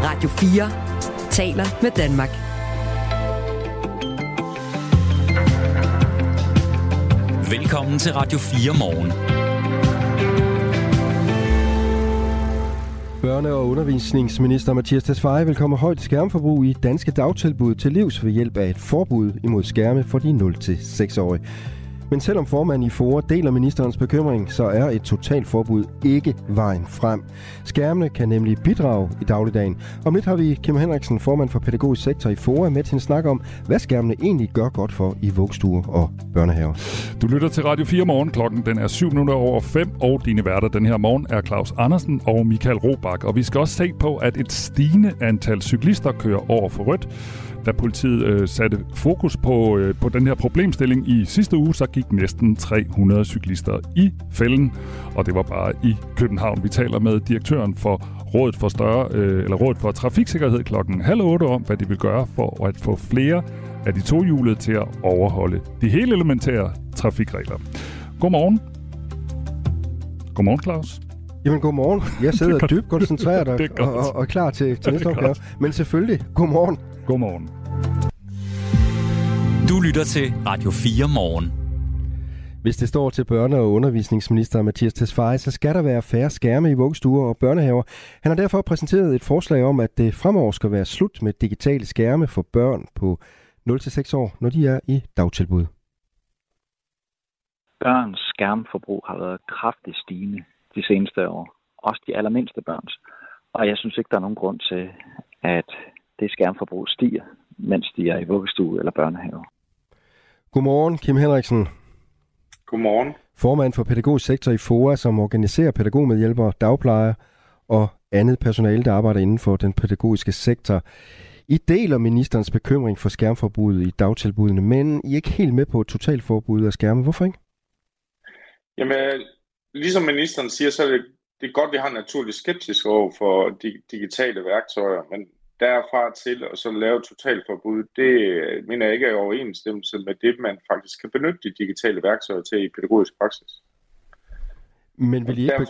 Radio 4 taler med Danmark. Velkommen til Radio 4 morgen. Børne- og undervisningsminister Mattias Tesfaye vil komme højt skærmforbrug i danske dagtilbud til livs ved hjælp af et forbud imod skærme for de 0-6-årige. Men selvom formanden i FOA deler ministerens bekymring, så er et totalforbud ikke vejen frem. Skærmene kan nemlig bidrage i dagligdagen. Om lidt har vi Kim Henriksen, formand for pædagogisk sektor i FOA, med til en snak om, hvad skærmene egentlig gør godt for i vuggestuer og børnehaver. Du lytter til Radio 4 morgen. Klokken den er 7:07, og dine værter den her morgen er Claus Andersen og Michael Robach. Og vi skal også se på, at et stigende antal cyklister kører over for rødt. Da politiet satte fokus på den her problemstilling i sidste uge, så gik næsten 300 cyklister i fælden. Og det var bare i København. Vi taler med direktøren for Rådet for Trafiksikkerhed klokken 7:30 om, hvad de vil gøre for at få flere af de tohjulede til at overholde de helt elementære trafikregler. Godmorgen. Godmorgen, Claus. Jamen, godmorgen. Jeg sidder dybt koncentreret og klar til næste opgave. Men selvfølgelig, godmorgen. Godmorgen. Du lytter til Radio 4 morgen. Hvis det står til børne- og undervisningsminister Mattias Tesfaye, så skal der være færre skærme i vuggestuer og børnehaver. Han har derfor præsenteret et forslag om, at det fremover skal være slut med digitale skærme for børn på 0-6 år, når de er i dagtilbud. Børns skærmforbrug har været kraftigt stigende de seneste år. Også de allermindste børns. Og jeg synes ikke, der er nogen grund til, at det skærmforbrug stiger, mens de er i vuggestue eller børnehave. Godmorgen, Kim Henriksen. Godmorgen. Formand for pædagogisk sektor i FOA, som organiserer pædagogmedhjælpere, dagplejere og andet personale, der arbejder inden for den pædagogiske sektor. I deler ministerens bekymring for skærmforbuddet i dagtilbudene, men I er ikke helt med på et totalforbud af skærme. Hvorfor ikke? Jamen, ligesom ministeren siger, så er det godt, at vi har en naturlig skepsis over for digitale værktøjer, men derfra til at så lave totalforbud, det mener jeg ikke er i overensstemmelse med det, man faktisk kan benytte de digitale værktøjer til i pædagogisk praksis. Men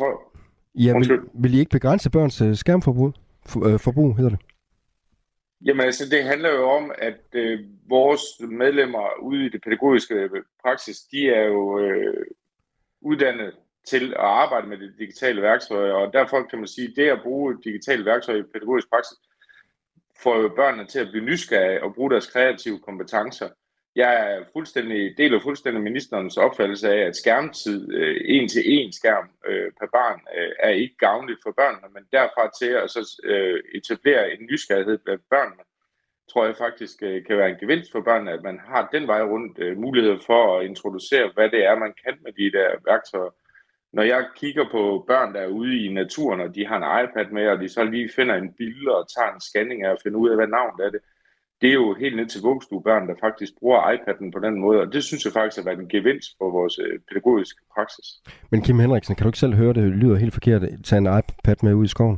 vil I ikke begrænse børns skærmforbrug, hedder det? Jamen altså, det handler jo om, at vores medlemmer ude i det pædagogiske praksis, de er jo uddannet til at arbejde med de digitale værktøjer, og derfor kan man sige, at det at bruge digitale værktøjer i pædagogisk praksis, får jo børnene til at blive nysgerrige og bruge deres kreative kompetencer. Jeg deler fuldstændig ministerens opfattelse af, at skærmtid, 1-1 skærm per barn, er ikke gavnligt for børnene, men derfra til at så etablere en nysgerrighed blandt børnene, tror jeg faktisk kan være en gevinst for børnene, at man har den vej rundt mulighed for at introducere, hvad det er, man kan med de der værktøjer. Når jeg kigger på børn, der er ude i naturen, og de har en iPad med, og de så lige finder en billede og tager en scanning af og finder ud af, hvad navnet er det, det er jo helt ned til vuggestuebørn, der faktisk bruger iPad'en på den måde, og det synes jeg faktisk har været en gevinst for vores pædagogiske praksis. Men Kim Henriksen, kan du ikke selv høre, det lyder helt forkert at tage en iPad med ud i skoven?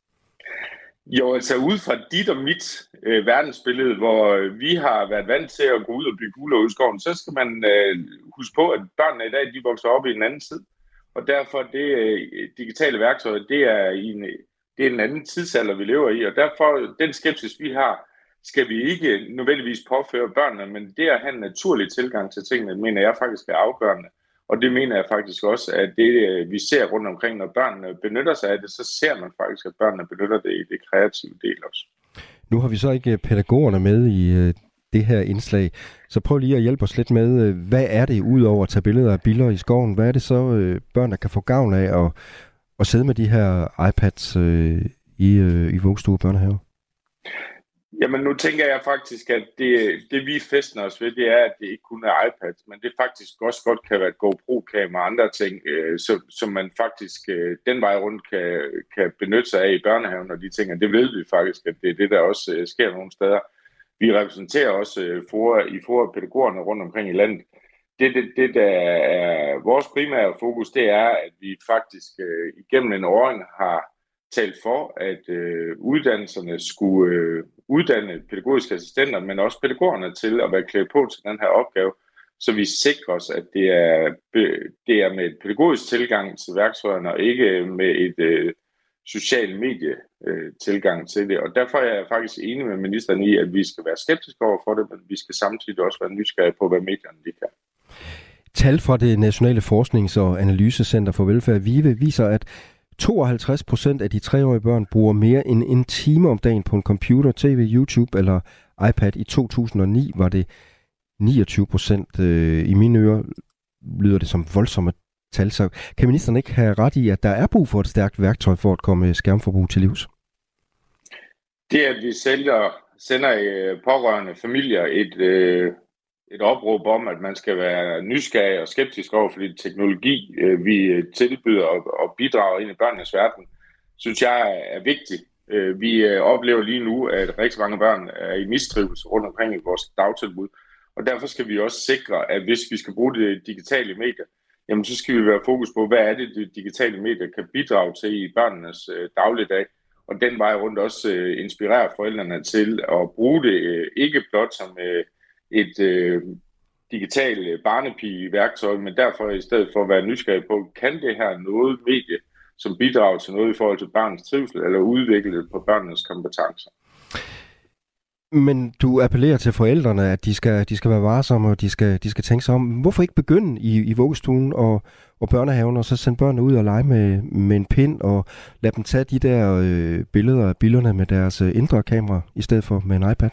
Jo, altså ud fra dit og mit verdensbillede, hvor vi har været vant til at gå ud og blive guler ud i skoven, så skal man huske på, at børnene i dag, de vokser op i en anden tid. Og derfor det digitale værktøj, det er en anden tidsalder, vi lever i. Og derfor den skepsis, vi har, skal vi ikke nødvendigvis påføre børnene, men det at have en naturlig tilgang til tingene, mener jeg faktisk er afgørende. Og det mener jeg faktisk også, at det vi ser rundt omkring, når børnene benytter sig af det, så ser man faktisk, at børnene benytter det i det kreative del også. Nu har vi så ikke pædagogerne med i det her indslag. Så prøv lige at hjælpe os lidt med, hvad er det udover at tage billeder af biller i skoven? Hvad er det så børn, der kan få gavn af at sidde med de her iPads i vuggestue og børnehave? Jamen nu tænker jeg faktisk, at det vi fæstner os ved, det er, at det ikke kun er iPad, men det faktisk også godt kan være et GoPro-kamera og andre ting, som man faktisk den vej rundt kan benytte sig af i børnehaven, og de ting, det ved vi faktisk, at det er det, der også sker nogle steder. Vi repræsenterer også i pædagogerne rundt omkring i landet. Det, der er vores primære fokus, det er, at vi faktisk igennem en åring har talt for, at uddannelserne skulle uddanne pædagogiske assistenter, men også pædagogerne til at være klædt på til den her opgave, så vi sikrer os, at det er med et pædagogisk tilgang til værktøjerne, og ikke med et social medie-tilgang til det. Og derfor er jeg faktisk enig med ministeren i, at vi skal være skeptiske over for det, men vi skal samtidig også være nysgerrige på, hvad medierne de kan. Tal fra det Nationale Forsknings- og Analysecenter for Velfærd, VIVE, viser, at 52% af de 3-årige børn bruger mere end en time om dagen på en computer, tv, YouTube eller iPad. I 2009 var det 29%. I mine ører lyder det som voldsomme tal. Så kan ministeren ikke have ret i, at der er brug for et stærkt værktøj for at komme skærmforbrug til livs? Det, at vi sender pårørende familier et opråb om, at man skal være nysgerrig og skeptisk over for den teknologi, vi tilbyder og bidrager ind i børnenes verden, synes jeg er vigtigt. Vi oplever lige nu, at rigtig mange børn er i mistrivsel rundt omkring i vores dagtilbud, og derfor skal vi også sikre, at hvis vi skal bruge det digitale medier, jamen så skal vi være fokus på, hvad er det, de digitale medier kan bidrage til i børnenes dagligdag, og den vej rundt også inspirere forældrene til at bruge det ikke blot som et digitalt barnepigeværktøj, men derfor i stedet for at være nysgerrig på, kan det her noget medie, som bidrager til noget i forhold til barnets trivsel, eller udvikle på børnenes kompetencer. Men du appellerer til forældrene, at de skal være varsomme, og de skal tænke sig om. Hvorfor ikke begynde i vuggestuen og børnehaven, og så sende børnene ud og lege med en pind, og lade dem tage de der billeder af billerne med deres indre kamera, i stedet for med en iPad?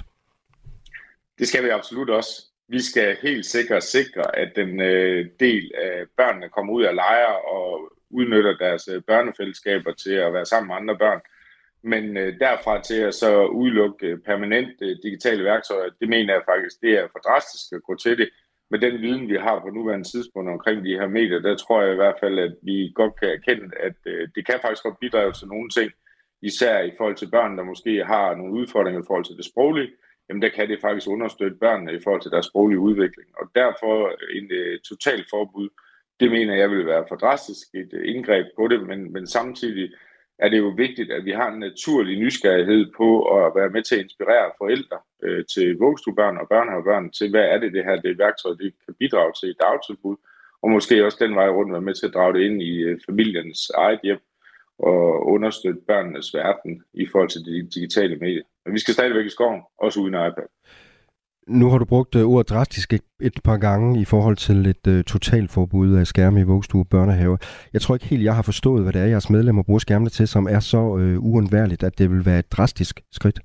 Det skal vi absolut også. Vi skal helt sikkert sikre, at den del af børnene kommer ud og leger og udnytter deres børnefællesskaber til at være sammen med andre børn. Men derfra til at så udelukke permanent digitale værktøjer, det mener jeg faktisk, det er for drastisk at gå til det. Med den viden, vi har på nuværende tidspunkt omkring de her medier, der tror jeg i hvert fald, at vi godt kan erkende, at det kan faktisk godt bidrage til nogle ting, især i forhold til børn, der måske har nogle udfordringer i forhold til det sproglige. Jamen der kan det faktisk understøtte børnene i forhold til deres sproglige udvikling. Og derfor en totalt forbud, det mener jeg vil være for drastisk et indgreb på det, men samtidig er det jo vigtigt, at vi har en naturlig nysgerrighed på at være med til at inspirere forældre til vuggestuebørn og børnehavebørn til, hvad er det værktøj, det kan bidrage til i dagtilbud, og måske også den vej rundt være med til at drage det ind i familiens eget hjem og understøtte børnenes verden i forhold til de digitale medier. Men vi skal stadigvæk i skoven, også uden iPad. Nu har du brugt ordet drastisk et par gange i forhold til et totalforbud af skærme i vuggestue og børnehave. Jeg tror ikke helt, jeg har forstået, hvad det er, jeres medlemmer bruger skærmene til, som er så uundværligt, at det vil være et drastisk skridt.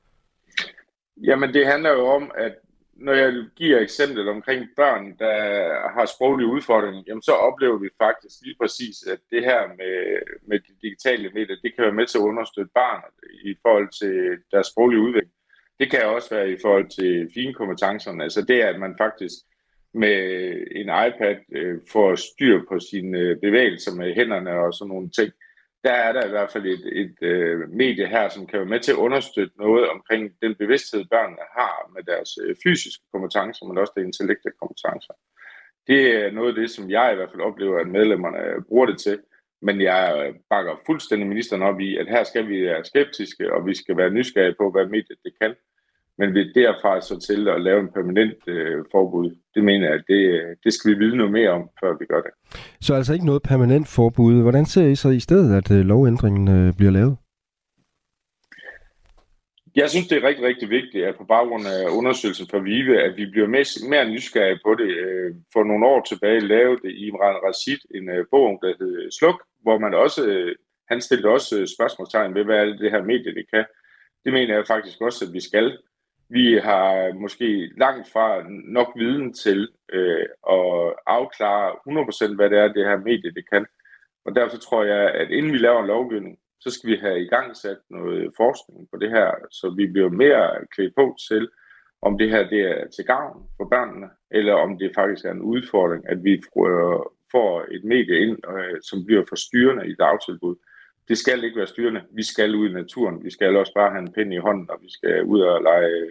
Jamen det handler jo om, at når jeg giver eksemplet omkring børn, der har sproglige udfordringer, jamen så oplever vi faktisk lige præcis, at det her med de digitale medier, det kan være med til at understøtte barnet i forhold til deres sproglige udvikling. Det kan også være i forhold til finkompetencerne, altså det at man faktisk med en iPad får styr på sine bevægelser med hænderne og sådan nogle ting. Der er der i hvert fald et medie her, som kan være med til at understøtte noget omkring den bevidsthed, børnene har med deres fysiske kompetencer, men også de intellektuelle kompetencer. Det er noget af det, som jeg i hvert fald oplever, at medlemmerne bruger det til. Men jeg bakker fuldstændig ministeren op i, at her skal vi være skeptiske, og vi skal være nysgerrige på, hvad mediet det kan. Men vi derfra så til at lave en permanent forbud, det mener jeg, at det skal vi vide noget mere om, før vi gør det. Så altså ikke noget permanent forbud. Hvordan ser I så i stedet, at lovændringen bliver lavet? Jeg synes, det er rigtig, rigtig vigtigt, at på baggrund af undersøgelsen fra VIVE, at vi bliver mere nysgerrige på det. For nogle år tilbage lavede Imran Rashid en bog, der hed Sluk, hvor man også, han stillede også spørgsmålstegn ved, hvad er det her medie, det kan. Det mener jeg faktisk også, at vi skal. Vi har måske langt fra nok viden til at afklare 100% hvad det er, det her medie det kan. Og derfor tror jeg, at inden vi laver en lovgivning, så skal vi have i gang sat noget forskning på det her, så vi bliver mere klædt på til, om det her det er til gavn for børnene, eller om det faktisk er en udfordring, at vi får et medie ind, som bliver forstyrrende i dagtilbud. Det skal ikke være styrende. Vi skal ud i naturen. Vi skal også bare have en pind i hånden, og vi skal ud og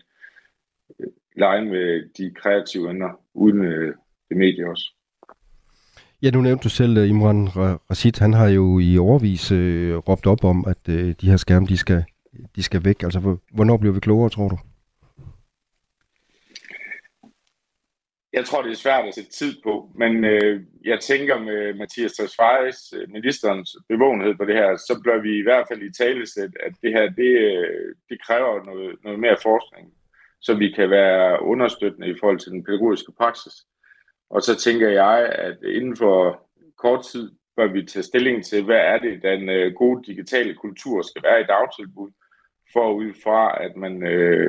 lege med de kreative ender, uden det medie også. Ja, nu nævnte du selv Imran Rashid. Han har jo i årevis råbt op om, at de her skærme, de skal væk. Altså, hvornår bliver vi klogere, tror du? Jeg tror, det er svært at sætte tid på, men jeg tænker med Mattias Tesfayes, ministerens bevågenhed på det her, så bliver vi i hvert fald i talesæt, at det her, det kræver noget mere forskning, så vi kan være understøttende i forhold til den pædagogiske praksis. Og så tænker jeg, at inden for kort tid bør vi tage stilling til, hvad er det, den gode digitale kultur skal være i dagtilbud, forud fra, at man...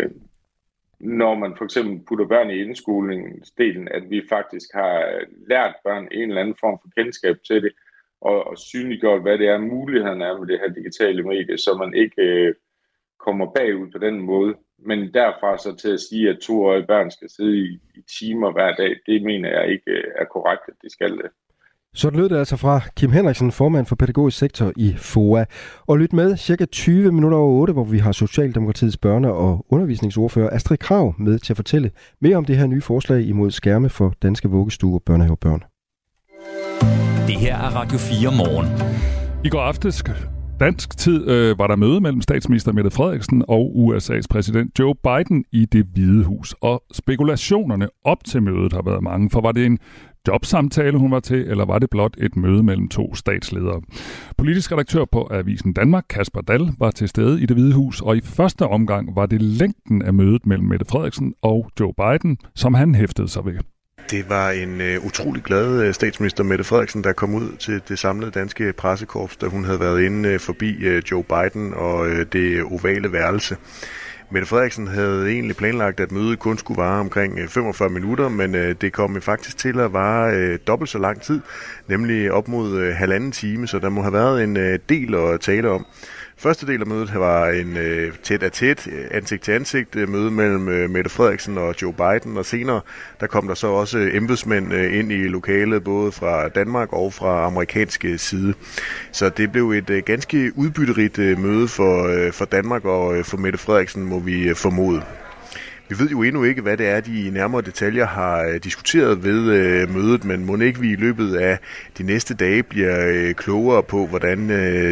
når man for eksempel putter børn i indskolingsdelen, at vi faktisk har lært børn en eller anden form for kendskab til det, og synliggjort, hvad det er, mulighederne er med det her digitale medie, så man ikke kommer bagud på den måde. Men derfra så til at sige, at 2-årige børn skal sidde i timer hver dag, det mener jeg ikke er korrekt, at de skal det. Så lød det altså fra Kim Henriksen, formand for pædagogisk sektor i FOA. Og lyt med cirka 20 minutter over 8, hvor vi har Socialdemokratiets børne- og undervisningsordfører Astrid Krag med til at fortælle mere om det her nye forslag imod skærme for danske vuggestuer og børnehavebørn. Det her er Radio 4 morgen. I går aftes dansk tid var der møde mellem statsminister Mette Frederiksen og USA's præsident Joe Biden i Det Hvide Hus. Og spekulationerne op til mødet har været mange, for var det en jobsamtale, hun var til, eller var det blot et møde mellem to statsledere? Politisk redaktør på Avisen Danmark, Kasper Dahl, var til stede i Det Hvide Hus, og i første omgang var det længden af mødet mellem Mette Frederiksen og Joe Biden, som han hæftede sig ved. Det var en utrolig glad statsminister Mette Frederiksen, der kom ud til det samlede danske pressekorps, da hun havde været inde forbi Joe Biden og det ovale værelse. Mette Frederiksen havde egentlig planlagt, at mødet kun skulle vare omkring 45 minutter, men det kom faktisk til at vare dobbelt så lang tid, nemlig op mod 1,5 time, så der må have været en del at tale om. Første del af mødet var en tæt-a-tæt, ansigt-til-ansigt møde mellem Mette Frederiksen og Joe Biden, og senere der kom der så også embedsmænd ind i lokalet, både fra Danmark og fra amerikanske side. Så det blev et ganske udbytterigt møde for Danmark og for Mette Frederiksen, må vi formode. Vi ved jo endnu ikke, hvad det er, de nærmere detaljer har diskuteret ved mødet, men må ikke vi i løbet af de næste dage bliver klogere på, hvordan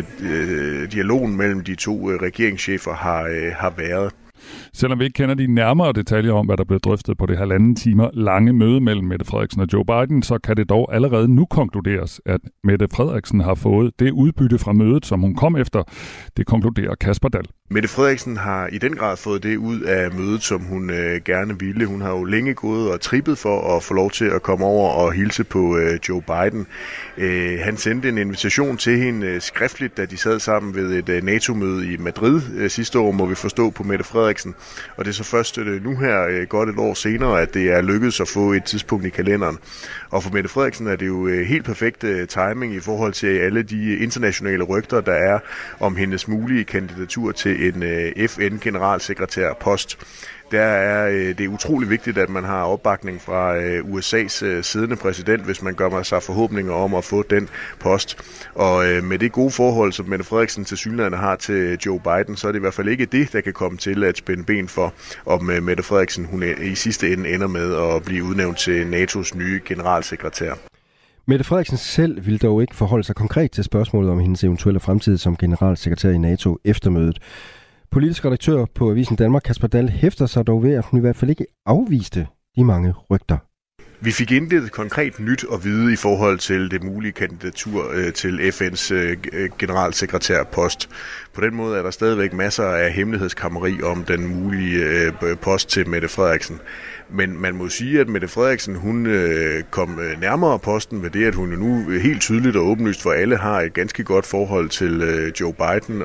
dialogen mellem de to regeringschefer har været. Selvom vi ikke kender de nærmere detaljer om, hvad der blev drøftet på det 1,5 timer lange møde mellem Mette Frederiksen og Joe Biden, så kan det dog allerede nu konkluderes, at Mette Frederiksen har fået det udbytte fra mødet, som hun kom efter. Det konkluderer Kasper Dahl. Mette Frederiksen har i den grad fået det ud af mødet, som hun gerne ville. Hun har jo længe gået og trippet for at få lov til at komme over og hilse på Joe Biden. Han sendte en invitation til hende skriftligt, da de sad sammen ved et NATO-møde i Madrid sidste år, må vi forstå på Mette Frederiksen. Og det er så først nu her, godt et år senere, at det er lykkedes at få et tidspunkt i kalenderen. Og for Mette Frederiksen er det jo helt perfekt timing i forhold til alle de internationale rygter, der er om hendes mulige kandidatur til en FN-generalsekretærpost. Der er det utrolig vigtigt, at man har opbakning fra USA's siddende præsident, hvis man gør sig forhåbninger om at få den post. Og med det gode forhold, som Mette Frederiksen tilsyneladende har til Joe Biden, så er det i hvert fald ikke det, der kan komme til at spænde ben for, om Mette Frederiksen hun i sidste ende ender med at blive udnævnt til NATO's nye generalsekretær. Mette Frederiksen selv ville dog ikke forholde sig konkret til spørgsmålet om hendes eventuelle fremtid som generalsekretær i NATO efter mødet. Politisk redaktør på Avisen Danmark, Kasper Dahl, hæfter sig dog ved, at hun i hvert fald ikke afviste de mange rygter. Vi fik intet konkret nyt at vide i forhold til det mulige kandidatur til FN's generalsekretærpost. På den måde er der stadigvæk masser af hemmelighedskammeri om den mulige post til Mette Frederiksen. Men man må sige, at Mette Frederiksen hun kom nærmere posten ved det, at hun nu helt tydeligt og åbenlyst for alle har et ganske godt forhold til Joe Biden,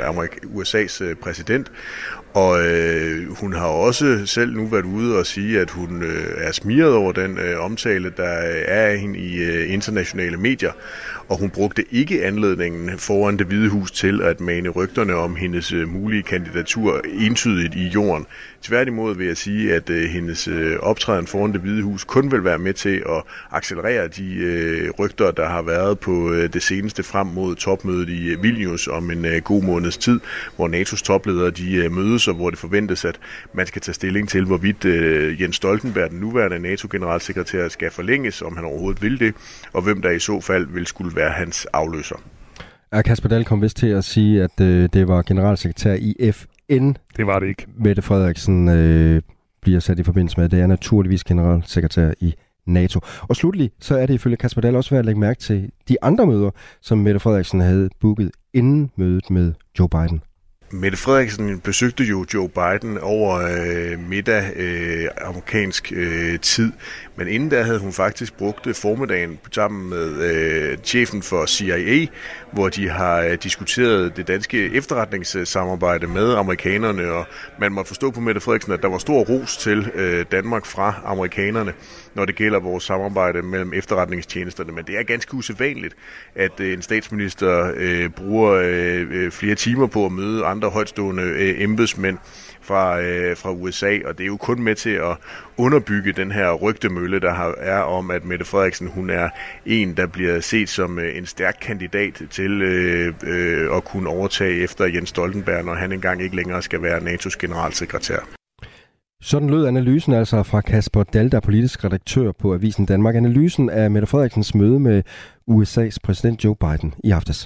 USA's præsident. Og hun har også selv nu været ude og sige, at hun er smiret over den omtale, der er af hende i internationale medier. Og hun brugte ikke anledningen foran Det Hvide Hus til at mane rygterne om hendes mulige kandidatur entydigt i jorden. Tværtimod vil jeg sige, at hendes optræden foran Det Hvide Hus kun vil være med til at accelerere de rygter, der har været på det seneste frem mod topmødet i Vilnius om en god måneds tid, hvor NATO's topledere de mødes, og hvor det forventes, at man skal tage stilling til, hvorvidt Jens Stoltenberg, den nuværende NATO-generalsekretær, skal forlænges, om han overhovedet vil det, og hvem der i så fald vil skulle være hans afløser. Kasper Dahl kom vist til at sige, at det var generalsekretær i FN. Det var det ikke. Mette Frederiksen bliver sat i forbindelse med. Det er naturligvis generalsekretær i NATO. Og slutlig, så er det ifølge Kasper Dahl også værd at lægge mærke til de andre møder, som Mette Frederiksen havde booket inden mødet med Joe Biden. Mette Frederiksen besøgte jo Joe Biden over middag amerikansk tid, men inden da havde hun faktisk brugt formiddagen sammen med chefen for CIA, hvor de har diskuteret det danske efterretningssamarbejde med amerikanerne, og man må forstå på Mette Frederiksen, at der var stor ros til Danmark fra amerikanerne, når det gælder vores samarbejde mellem efterretningstjenesterne. Men det er ganske usædvanligt, at en statsminister bruger flere timer på at møde andre højtstående embedsmænd fra USA, og det er jo kun med til at underbygge den her rygtemølle, der er om, at Mette Frederiksen, hun er en, der bliver set som en stærk kandidat til at kunne overtage efter Jens Stoltenberg, når han engang ikke længere skal være NATO's generalsekretær. Sådan lød analysen altså fra Kasper Dahl, der er politisk redaktør på Avisen Danmark. Analysen af Mette Frederiksens møde med USA's præsident Joe Biden i aftes.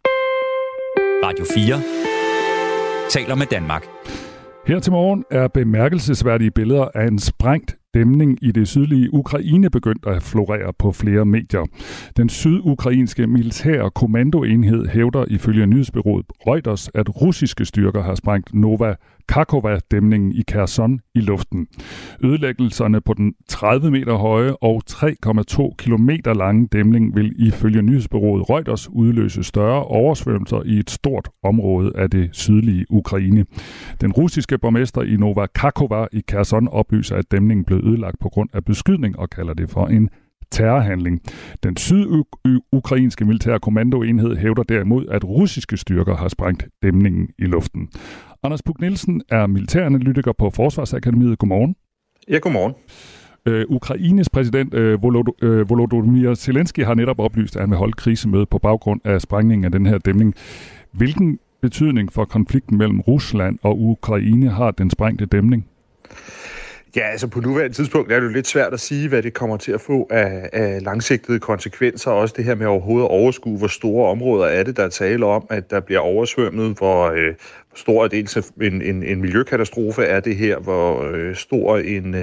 Radio 4 taler med Danmark. Her til morgen er bemærkelsesværdige billeder af en sprængt dæmning i det sydlige Ukraine begyndt at florere på flere medier. Den sydukrainske militære kommandoenhed hævder ifølge nyhedsbureauet Reuters, at russiske styrker har sprængt Nova Kakhovka-dæmningen i Kherson i luften. Ødelæggelserne på den 30 meter høje og 3,2 kilometer lange dæmning vil ifølge nyhedsbureauet Reuters udløse større oversvømmelser i et stort område af det sydlige Ukraine. Den russiske borgmester i Nova Kakhovka i Kherson oplyser, at dæmningen blev ødelagt på grund af beskydning og kalder det for en terrorhandling. Den sydukrainske militære kommandoenhed hævder derimod, at russiske styrker har sprængt dæmningen i luften. Anders Puk Nielsen er militæranalytiker på Forsvarsakademiet. Godmorgen. Ja, godmorgen. Ukraines præsident Volodymyr Zelensky har netop oplyst, at han vil holde krisemøde på baggrund af sprængningen af den her dæmning. Hvilken betydning for konflikten mellem Rusland og Ukraine har den sprængte dæmning? Ja, altså på nuværende tidspunkt er det jo lidt svært at sige, hvad det kommer til at få af langsigtede konsekvenser. Også det her med overhovedet at overskue, hvor store områder er det, der er tale om, at der bliver oversvømmet, hvor stor dels en miljøkatastrofe er det her, hvor stor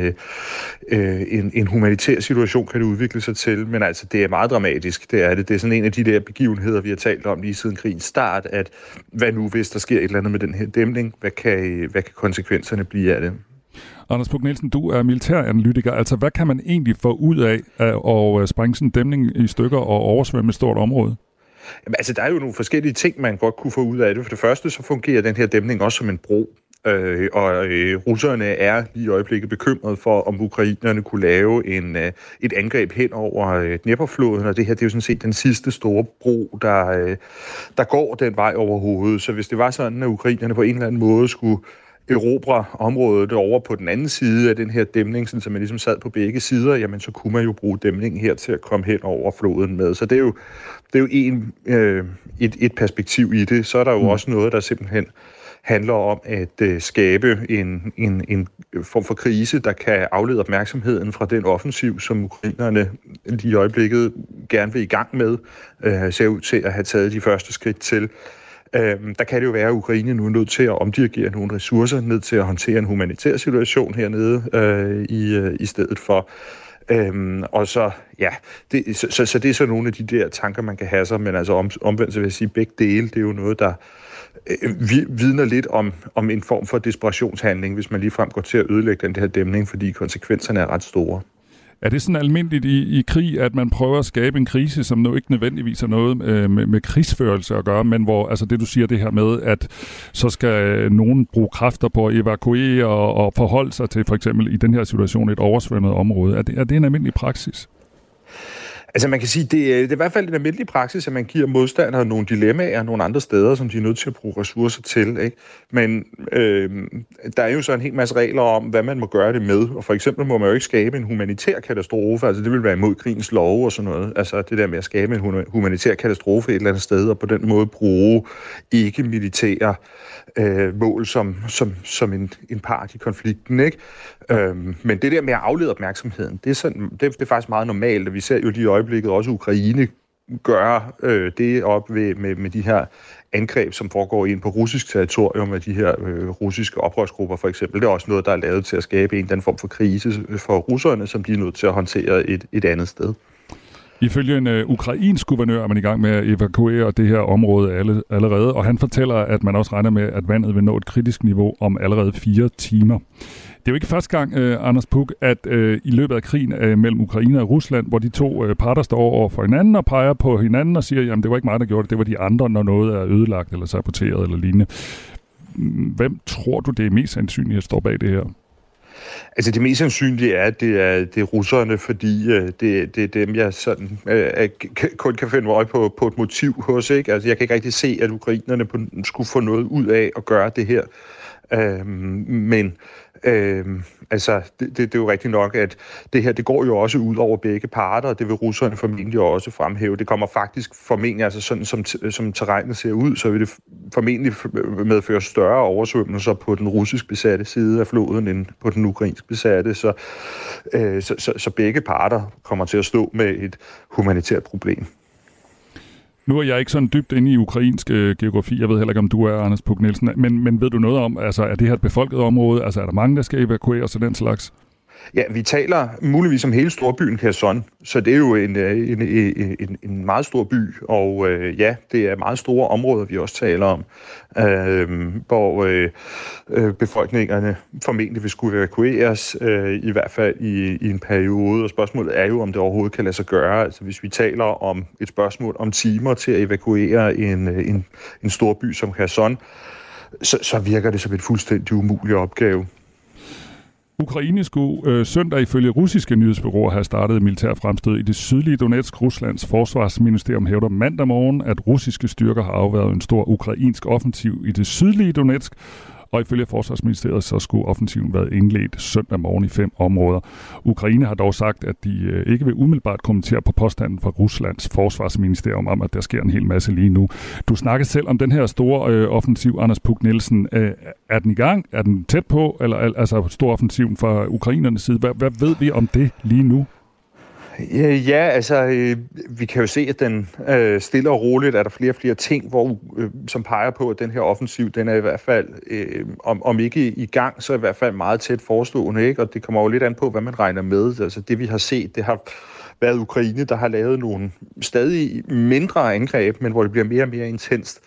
en humanitær situation kan det udvikle sig til. Men altså, det er meget dramatisk, det er det. Det er sådan en af de der begivenheder, vi har talt om lige siden krigens start, at hvad nu, hvis der sker et eller andet med den her dæmning? Hvad kan konsekvenserne blive af det? Anders Puk Nielsen, du er militæranalytiker. Altså, hvad kan man egentlig få ud af at sprænge sådan en dæmning i stykker og oversvømme et stort område? Jamen, altså, der er jo nogle forskellige ting, man godt kunne få ud af det. For det første, så fungerer den her dæmning også som en bro. Russerne er lige i øjeblikket bekymret for, om ukrainerne kunne lave et angreb hen over Dnepr-floden, og det her det er jo sådan set den sidste store bro, der går den vej overhovedet. Så hvis det var sådan, at ukrainerne på en eller anden måde skulle erobre området over på den anden side af den her dæmning, så man ligesom sad på begge sider, jamen så kunne man jo bruge dæmningen her til at komme hen over floden med. Så det er jo et perspektiv i det. Så er der jo også noget, der simpelthen handler om at skabe en form for krise, der kan aflede opmærksomheden fra den offensiv, som ukrainerne lige i øjeblikket gerne vil i gang med, ser ud til at have taget de første skridt til. Der kan det jo være, at Ukraine nu er nødt til at omdirigere nogle ressourcer ned til at håndtere en humanitær situation hernede i stedet for. Og så, ja, så det er så nogle af de der tanker, man kan have sig, men altså omvendt så vil jeg sige, begge dele, det er jo noget, der vidner lidt om en form for desperationshandling, hvis man ligefrem går til at ødelægge den her dæmning, fordi konsekvenserne er ret store. Er det sådan almindeligt i krig, at man prøver at skabe en krise, som nu ikke nødvendigvis har noget med krigsførelse at gøre, men hvor altså det du siger det her med, at så skal nogen bruge kræfter på at evakuere og forholde sig til for eksempel i den her situation et oversvømmet område. Er det en almindelig praksis? Altså man kan sige, det er i hvert fald en almindelig praksis, at man giver modstandere nogle dilemmaer nogle andre steder, som de er nødt til at bruge ressourcer til. Ikke? Men der er jo så en hel masse regler om, hvad man må gøre det med. Og for eksempel må man jo ikke skabe en humanitær katastrofe. Altså det vil være imod krigens love og sådan noget. Altså det der med at skabe en humanitær katastrofe et eller andet sted, og på den måde bruge ikke-militære mål som en part i konflikten. Ikke? Men det der med at aflede opmærksomheden, det er faktisk meget normalt, og vi ser jo lige i øjeblikket også Ukraine gøre det op med de her angreb, som foregår ind på russisk territorium af de her russiske oprørsgrupper for eksempel. Det er også noget, der er lavet til at skabe en eller anden form for krise for russerne, som de er nødt til at håndtere et andet sted. Ifølge en ukrainsk guvernør er man i gang med at evakuere det her område allerede, og han fortæller, at man også regner med, at vandet vil nå et kritisk niveau om allerede 4 timer. Det er jo ikke første gang, Anders Puk, at i løbet af krigen mellem Ukraine og Rusland, hvor de to parter står over for hinanden og peger på hinanden og siger, jamen det var ikke mig, der gjorde det, det var de andre, når noget er ødelagt eller saboteret eller lignende. Hvem tror du, det er mest sandsynligt at stå bag det her? Altså det mest sandsynlige er, at det er russerne, fordi det er dem, jeg sådan, kun kan finde øje på et motiv hos. Ikke? Altså jeg kan ikke rigtig se, at ukrainerne skulle få noget ud af at gøre det her. Men altså det er jo rigtigt nok, at det her, det går jo også ud over begge parter, og det vil russerne formentlig også fremhæve. Det kommer faktisk formentlig, altså sådan som terrænet ser ud, så vil det formentlig medføre større oversvømmelser på den russisk besatte side af floden end på den ukrainsk besatte, så begge parter kommer til at stå med et humanitært problem. Nu er jeg ikke sådan dybt inde i ukrainsk geografi. Jeg ved heller ikke, om du er, Anders Puk Nielsen. Men ved du noget om, altså er det her et befolket område? Altså er der mange, der skal evakueres og den slags? Ja, vi taler muligvis om hele storbyen Kherson, så det er jo en meget stor by, og ja, det er meget store områder, vi også taler om, hvor befolkningerne formentlig vil skulle evakueres, i hvert fald i en periode, og spørgsmålet er jo, om det overhovedet kan lade sig gøre. Altså hvis vi taler om et spørgsmål om timer til at evakuere en storby som Kherson, så virker det som et fuldstændig umulig opgave. Ukraine skulle søndag ifølge russiske nyhedsbureauer have startet militær fremstød i det sydlige Donetsk. Ruslands forsvarsministerium hævder mandag morgen, at russiske styrker har afværget en stor ukrainsk offensiv i det sydlige Donetsk. Og ifølge Forsvarsministeriet så skulle offensiven være indledt søndag morgen i 5 områder. Ukraine har dog sagt, at de ikke vil umiddelbart kommentere på påstanden fra Ruslands forsvarsministerium om, at der sker en hel masse lige nu. Du snakker selv om den her store offensiv, Anders Puk Nielsen. Er den i gang? Er den tæt på? Eller altså stor offensiven fra ukrainernes side? Hvad ved vi om det lige nu? Ja, altså, vi kan jo se, at den stille og roligt er der flere og flere ting, som peger på, at den her offensiv, den er i hvert fald, om ikke i gang, så i hvert fald meget tæt forestående, ikke? Og det kommer jo lidt an på, hvad man regner med. Altså, det vi har set, det har været Ukraine, der har lavet nogle stadig mindre angreb, men hvor det bliver mere og mere intenst,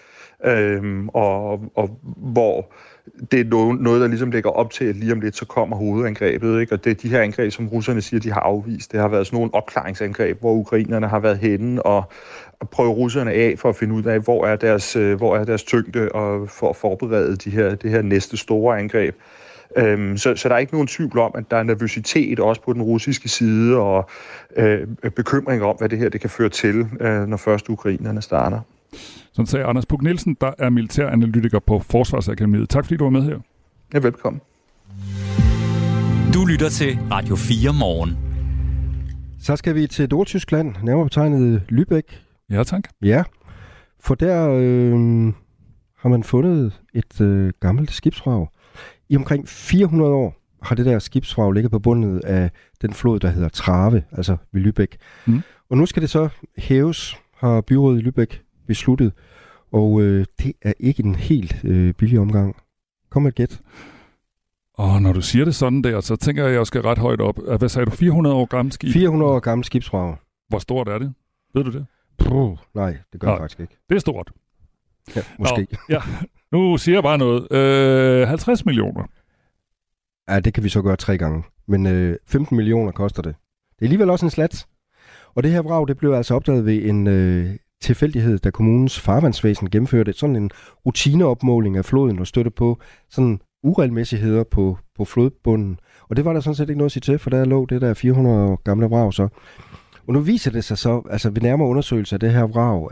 og hvor det er noget, der ligesom lægger op til, at lige om lidt, så kommer hovedangrebet, ikke? Og det er de her angreb, som russerne siger, de har afvist. Det har været sådan nogle opklaringsangreb, hvor ukrainerne har været henne og prøve russerne af for at finde ud af, hvor er deres tyngde, og for at forberede det her næste store angreb. Så der er ikke nogen tvivl om, at der er nervøsitet også på den russiske side, og bekymring om, hvad det her det kan føre til, når først ukrainerne starter. Sådan sagde Anders Puk Nielsen, der er militæranalytiker på Forsvarsakademiet. Tak fordi du var med her. Ja, velkommen. Du lytter til Radio 4 Morgen. Så skal vi til Nordtyskland, nærmere betegnet Lübeck. Ja, tak. Ja, for der har man fundet et gammelt skibsvrag. I omkring 400 år har det der skibsvrag ligget på bundet af den flod, der hedder Trave, altså ved Lübeck. Mm. Og nu skal det så hæves, har byrådet i Lübeck besluttet, og det er ikke en helt billig omgang. Kom med et gæt. Og når du siger det sådan der, så tænker jeg skal ret højt op. Hvad sagde du? 400 år gammel skib? 400 år gammel skibsvrag. Hvor stort er det? Ved du det? Nej, det gør jeg faktisk ikke. Det er stort. Ja, måske. Ja. Nu siger jeg bare noget. 50 millioner. Ja, det kan vi så gøre 3 gange. Men 15 millioner koster det. Det er alligevel også en slat. Og det her vrag, det blev altså opdaget ved en tilfældighed, da kommunens farvandsvæsen gennemførte sådan en rutineopmåling af floden og støtte på sådan uregelmæssigheder på flodbunden. Og det var der sådan set ikke noget at sige til, for der lå det der 400 år gamle vrag så. Og nu viser det sig så, altså ved nærmere undersøgelse af det her vrag,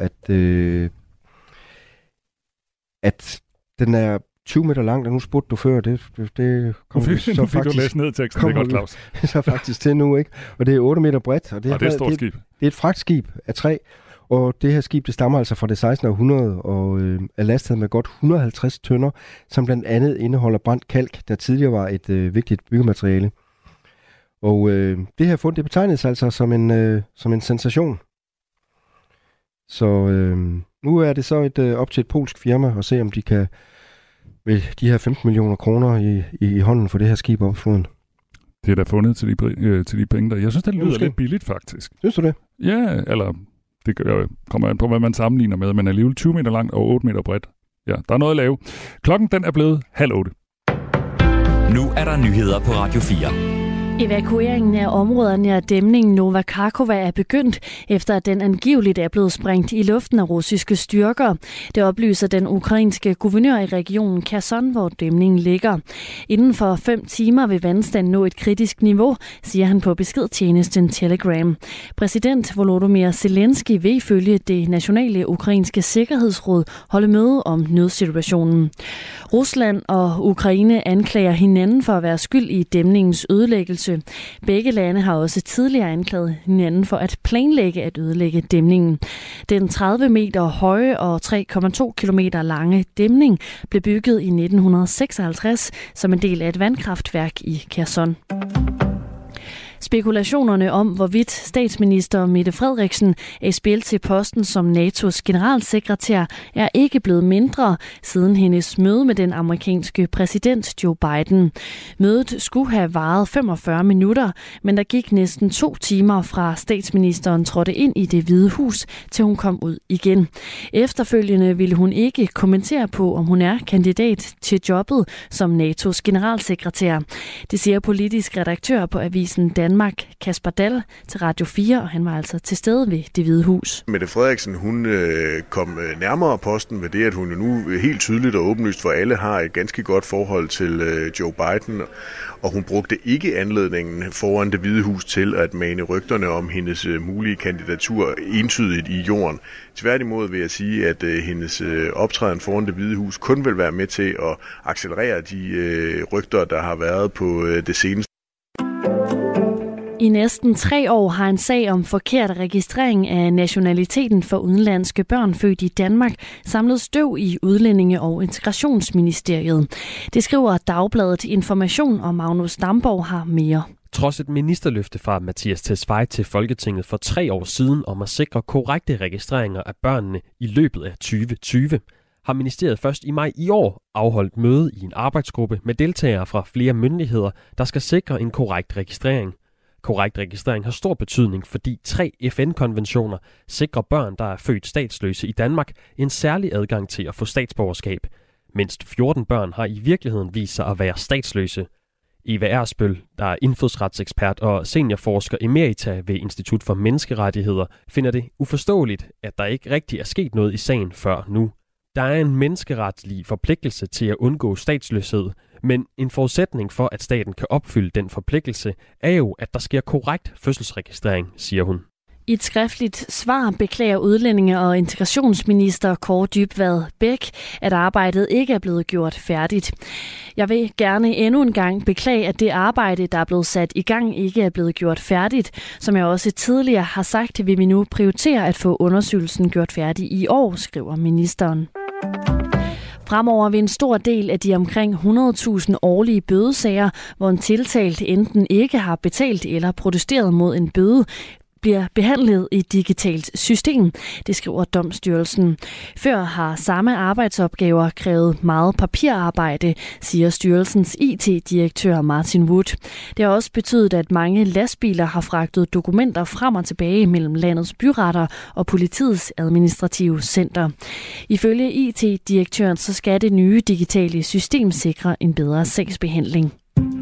at den er 20 meter lang, og nu spurgte du før, det kommer så faktisk... Du læse ned teksten, det er godt, Claus. Så faktisk til nu, ikke? Og det er 8 meter bredt. Og det er et stort skib. Det er et fragtskib af træ, og det her skib, det stammer altså fra det 16. århundrede, og er lastet med godt 150 tønder, som blandt andet indeholder brændt kalk, der tidligere var et vigtigt byggemateriale. Og det her fund, det betegnes altså som en sensation. Så nu er det så op til et polsk firma at se, om de kan med de her 15 millioner kroner i hånden få det her skib op foden. Det er da fundet til de penge der. Jeg synes, det lyder lidt billigt, faktisk. Synes du det? Ja, eller det kommer an på, hvad man sammenligner med, men alligevel 20 meter langt og 8 meter bredt. Ja, der er noget at lave. Klokken den er blevet 7:30. Nu er der nyheder på Radio 4. Evakueringen af områderne af dæmningen Nova Kakhovka er begyndt, efter at den angiveligt er blevet sprængt i luften af russiske styrker. Det oplyser den ukrainske guvernør i regionen Kherson, hvor dæmningen ligger. Inden for 5 timer vil vandstanden nå et kritisk niveau, siger han på beskedtjenesten Telegram. Præsident Volodymyr Zelensky vil ifølge det nationale ukrainske sikkerhedsråd holde møde om nødsituationen. Rusland og Ukraine anklager hinanden for at være skyld i dæmningens ødelæggelse. Begge lande har også tidligere anklaget hinanden for at planlægge at ødelægge dæmningen. Den 30 meter høje og 3,2 kilometer lange dæmning blev bygget i 1956 som en del af et vandkraftværk i Kherson. Spekulationerne om, hvorvidt statsminister Mette Frederiksen er i spil til posten som NATO's generalsekretær, er ikke blevet mindre siden hendes møde med den amerikanske præsident Joe Biden. Mødet skulle have varet 45 minutter, men der gik næsten 2 timer fra statsministeren trådte ind i Det Hvide Hus, til hun kom ud igen. Efterfølgende ville hun ikke kommentere på, om hun er kandidat til jobbet som NATO's generalsekretær. Det siger politisk redaktør på avisen Danmark, Kasper Dahl, til Radio 4, og han var altså til stede ved Det Hvide Hus. Mette Frederiksen, hun kom nærmere posten ved det, at hun nu helt tydeligt og åbenlyst for alle har et ganske godt forhold til Joe Biden, og hun brugte ikke anledningen foran Det Hvide Hus til at mane rygterne om hendes mulige kandidatur entydigt i jorden. Tværtimod vil jeg sige, at hendes optræden foran Det Hvide Hus kun vil være med til at accelerere de rygter, der har været på det seneste. I næsten 3 år har en sag om forkert registrering af nationaliteten for udenlandske børn født i Danmark samlet støv i Udlændinge- og Integrationsministeriet. Det skriver Dagbladet Information, og Magnus Damborg har mere. Trods et ministerløfte fra Mattias Tesfaye til Folketinget for 3 år siden om at sikre korrekte registreringer af børnene i løbet af 2020, har ministeriet først i maj i år afholdt møde i en arbejdsgruppe med deltagere fra flere myndigheder, der skal sikre en korrekt registrering. Korrekt registrering har stor betydning, fordi 3 FN-konventioner sikrer børn, der er født statsløse i Danmark, en særlig adgang til at få statsborgerskab. Mindst 14 børn har i virkeligheden vist sig at være statsløse. Eva Ersbøl, der er indfødsretsekspert og seniorforsker emerita ved Institut for Menneskerettigheder, finder det uforståeligt, at der ikke rigtig er sket noget i sagen før nu. Der er en menneskeretlig forpligtelse til at undgå statsløshed, men en forudsætning for, at staten kan opfylde den forpligtelse, er jo, at der sker korrekt fødselsregistrering, siger hun. I et skriftligt svar beklager udlændinge- og integrationsminister Kaare Dybvad Bek, at arbejdet ikke er blevet gjort færdigt. Jeg vil gerne endnu en gang beklage, at det arbejde, der er blevet sat i gang, ikke er blevet gjort færdigt. Som jeg også tidligere har sagt, vil vi nu prioritere at få undersøgelsen gjort færdig i år, skriver ministeren. Fremover vil en stor del af de omkring 100.000 årlige bødesager, hvor en tiltalt enten ikke har betalt eller protesteret mod en bøde, bliver behandlet i et digitalt system, det skriver Domstyrelsen. Før har samme arbejdsopgaver krævet meget papirarbejde, siger styrelsens IT-direktør Martin Wood. Det har også betydet, at mange lastbiler har fragtet dokumenter frem og tilbage mellem landets byretter og politiets administrative center. Ifølge IT-direktøren så skal det nye digitale system sikre en bedre sagsbehandling.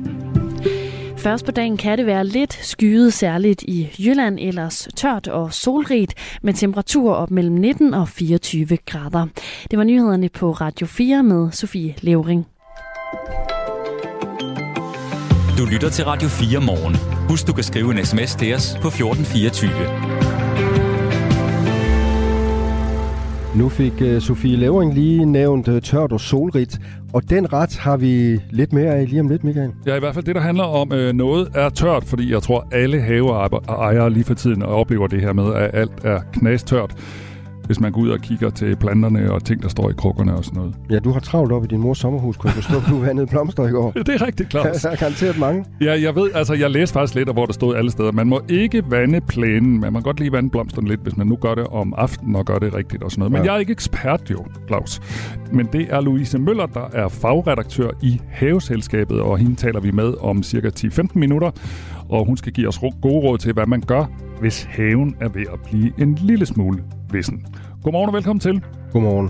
Først på dagen kan det være lidt skyet, særligt i Jylland, ellers tørt og solrigt, med temperaturer op mellem 19 og 24 grader. Det var nyhederne på Radio 4 med Sofie Levering. Du lytter til Radio 4 morgen. Husk, du kan skrive en sms til os på 1424. Nu fik Sofie Levering lige nævnt tørt og solrigt, og den ret har vi lidt mere af lige om lidt, Michael. Ja, i hvert fald det, der handler om noget er tørt, fordi jeg tror, alle haveejere lige for tiden oplever det her med, at alt er knastørt. hvis man går ud og kigger til planterne og ting, der står i krukkerne og sådan noget. Ja, du har travlt op i din mors sommerhus, kunne jeg forstå, du vandede blomster i går. Det er rigtigt, Claus. Der er garanteret mange. Ja, jeg ved, altså jeg læste faktisk lidt, hvor der stod alle steder. Man må ikke vande plænen, man må godt lige vande blomsterne lidt, hvis man nu gør det om aftenen og gør det rigtigt og sådan noget. Men jeg er ikke ekspert jo, Claus. Men det er Louise Møller, der er fagredaktør i Haveselskabet, og hende taler vi med om cirka 10-15 minutter. Og hun skal give os gode råd til, hvad man gør, hvis haven er ved at blive en lille smule vissen. Godmorgen og velkommen til. Godmorgen.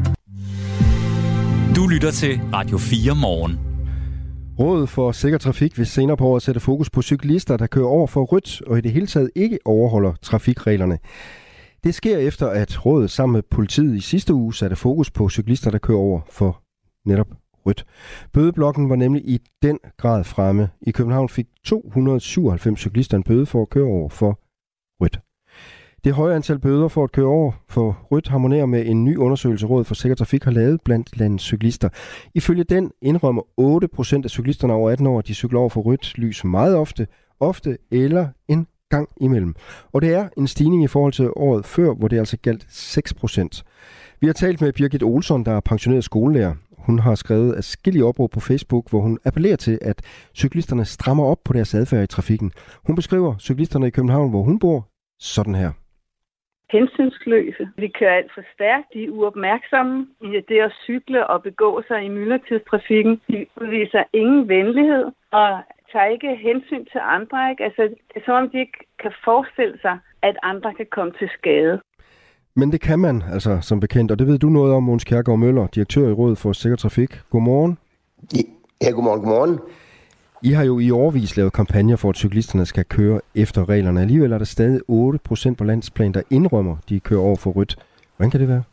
Du lytter til Radio 4 morgen. Rådet for Sikker Trafik vil senere på året sætte fokus på cyklister, der kører over for rødt og i det hele taget ikke overholder trafikreglerne. Det sker efter, at rådet sammen med politiet i sidste uge satte fokus på cyklister, der kører over for netop rødt. Bødeblokken var nemlig i den grad fremme. I København fik 297 cyklister en bøde for at køre over for rødt. Det høje antal bøder for at køre over for rødt harmonerer med en ny undersøgelse, Rådet for Sikker Trafik har lavet blandt landets cyklister. Ifølge den indrømmer 8% af cyklisterne over 18 år, at de cykler over for rødt lys meget ofte eller en gang imellem. Og det er en stigning i forhold til året før, hvor det altså galt 6%. Vi har talt med Birgit Olsson, der er pensioneret skolelærer. Hun har skrevet adskillige opråb på Facebook, hvor hun appellerer til, at cyklisterne strammer op på deres adfærd i trafikken. Hun beskriver cyklisterne i København, hvor hun bor, sådan her. Hensynsløse. De kører alt for stærkt. De er uopmærksomme i det at cykle og begå sig i myldretidstrafikken. De udviser ingen venlighed og tager ikke hensyn til andre. Ikke? Altså, det er som om, de ikke kan forestille sig, at andre kan komme til skade. Men det kan man, altså som bekendt, og det ved du noget om, Mogens Kjærgaard Møller, direktør i Rådet for Sikker Trafik. Godmorgen. Ja, godmorgen. I har jo i årevis lavet kampagner for, at cyklisterne skal køre efter reglerne. Alligevel er der stadig 8% på landsplan, der indrømmer, de kører over for rødt. Hvordan kan det være?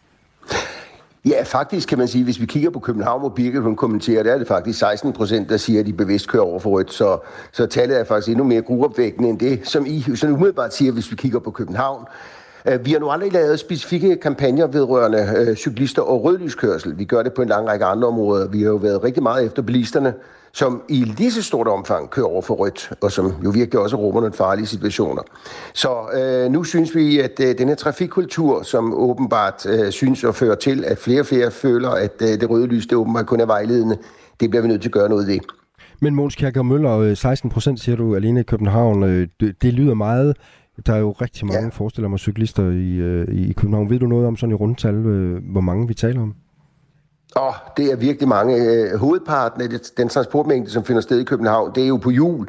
Ja, faktisk kan man sige, hvis vi kigger på København, hvor Birgit kommenterer, der er det faktisk 16%, der siger, at de bevidst kører over for rødt. Så tallet er faktisk endnu mere gruopvækkende end det, som I sådan umiddelbart siger, hvis vi kigger på København. Vi har nu aldrig lavet specifikke kampagner vedrørende cyklister og rødlyskørsel. Vi gør det på en lang række andre områder. Vi har jo været rigtig meget efter bilisterne, som i lige så stort omfang kører over for rødt, og som jo virkelig også rummer nogle farlige situationer. Så nu synes vi, at den her trafikkultur, som åbenbart synes at føre til, at flere og flere føler, at det røde lys, det åbenbart kun er vejledende, det bliver vi nødt til at gøre noget ved. Men Mogens Kjærgaard Møller, 16% siger du alene i København, det lyder meget. Der er jo rigtig mange, forestiller mig, cyklister i København. Ved du noget om sådan i rundtal, hvor mange vi taler om? Det er virkelig mange. Hovedparten af den transportmængde, som finder sted i København, det er jo på hjul.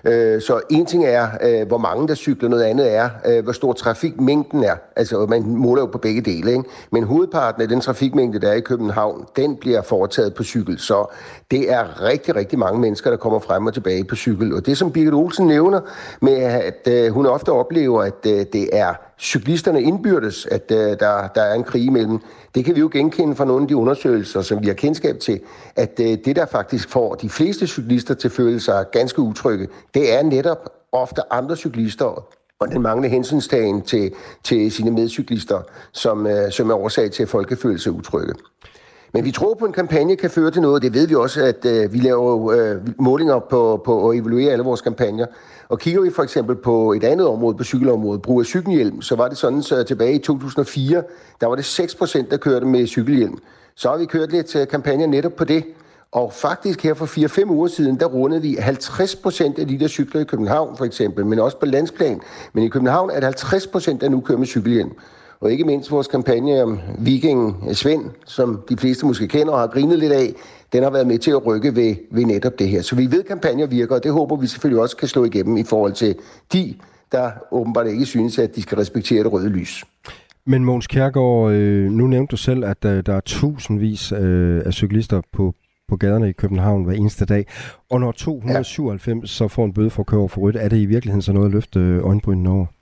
Så en ting er, hvor mange der cykler, noget andet er, hvor stor trafikmængden er. Altså, man måler jo på begge dele, ikke? Men hovedparten af den trafikmængde, der er i København, den bliver foretaget på cykel. Så det er rigtig, rigtig mange mennesker, der kommer frem og tilbage på cykel. Og det, som Birgit Olsen nævner, med at hun ofte oplever, at det er cyklisterne indbyrdes, at der er en krig imellem. Det kan vi jo genkende fra nogle af de undersøgelser, som vi har kendskab til, at det, der faktisk får de fleste cyklister til at føle sig ganske utrygge, det er netop ofte andre cyklister og den manglende hensynstagen til sine medcyklister, som er årsag til, at folk kan føle sig utrygge. Men vi tror på, en kampagne kan føre til noget. Det ved vi også, at vi laver målinger på at evaluere alle vores kampagner. Og kigger vi for eksempel på et andet område, på cykelområdet, brug af cykelhjelm, så var det sådan, så tilbage i 2004, der var det 6%, der kørte med cykelhjelm. Så har vi kørt lidt kampagner netop på det. Og faktisk her for 4-5 uger siden, der rundede vi 50% af de, der cykler i København for eksempel, men også på landsplan. Men i København er det 50%, der nu kører med cykelhjelm. Og ikke mindst vores kampagne om Vikingen Svend, som de fleste måske kender og har grinet lidt af, den har været med til at rykke ved netop det her. Så vi ved, at kampagner virker, og det håber vi selvfølgelig også kan slå igennem i forhold til de, der åbenbart ikke synes, at de skal respektere det røde lys. Men Mogens Kjærgaard, nu nævnte du selv, at der er tusindvis af cyklister på gaderne i København hver eneste dag. Og når 297 så får en bøde for at køre over for rødt, er det i virkeligheden så noget at løfte øjenbrynene over?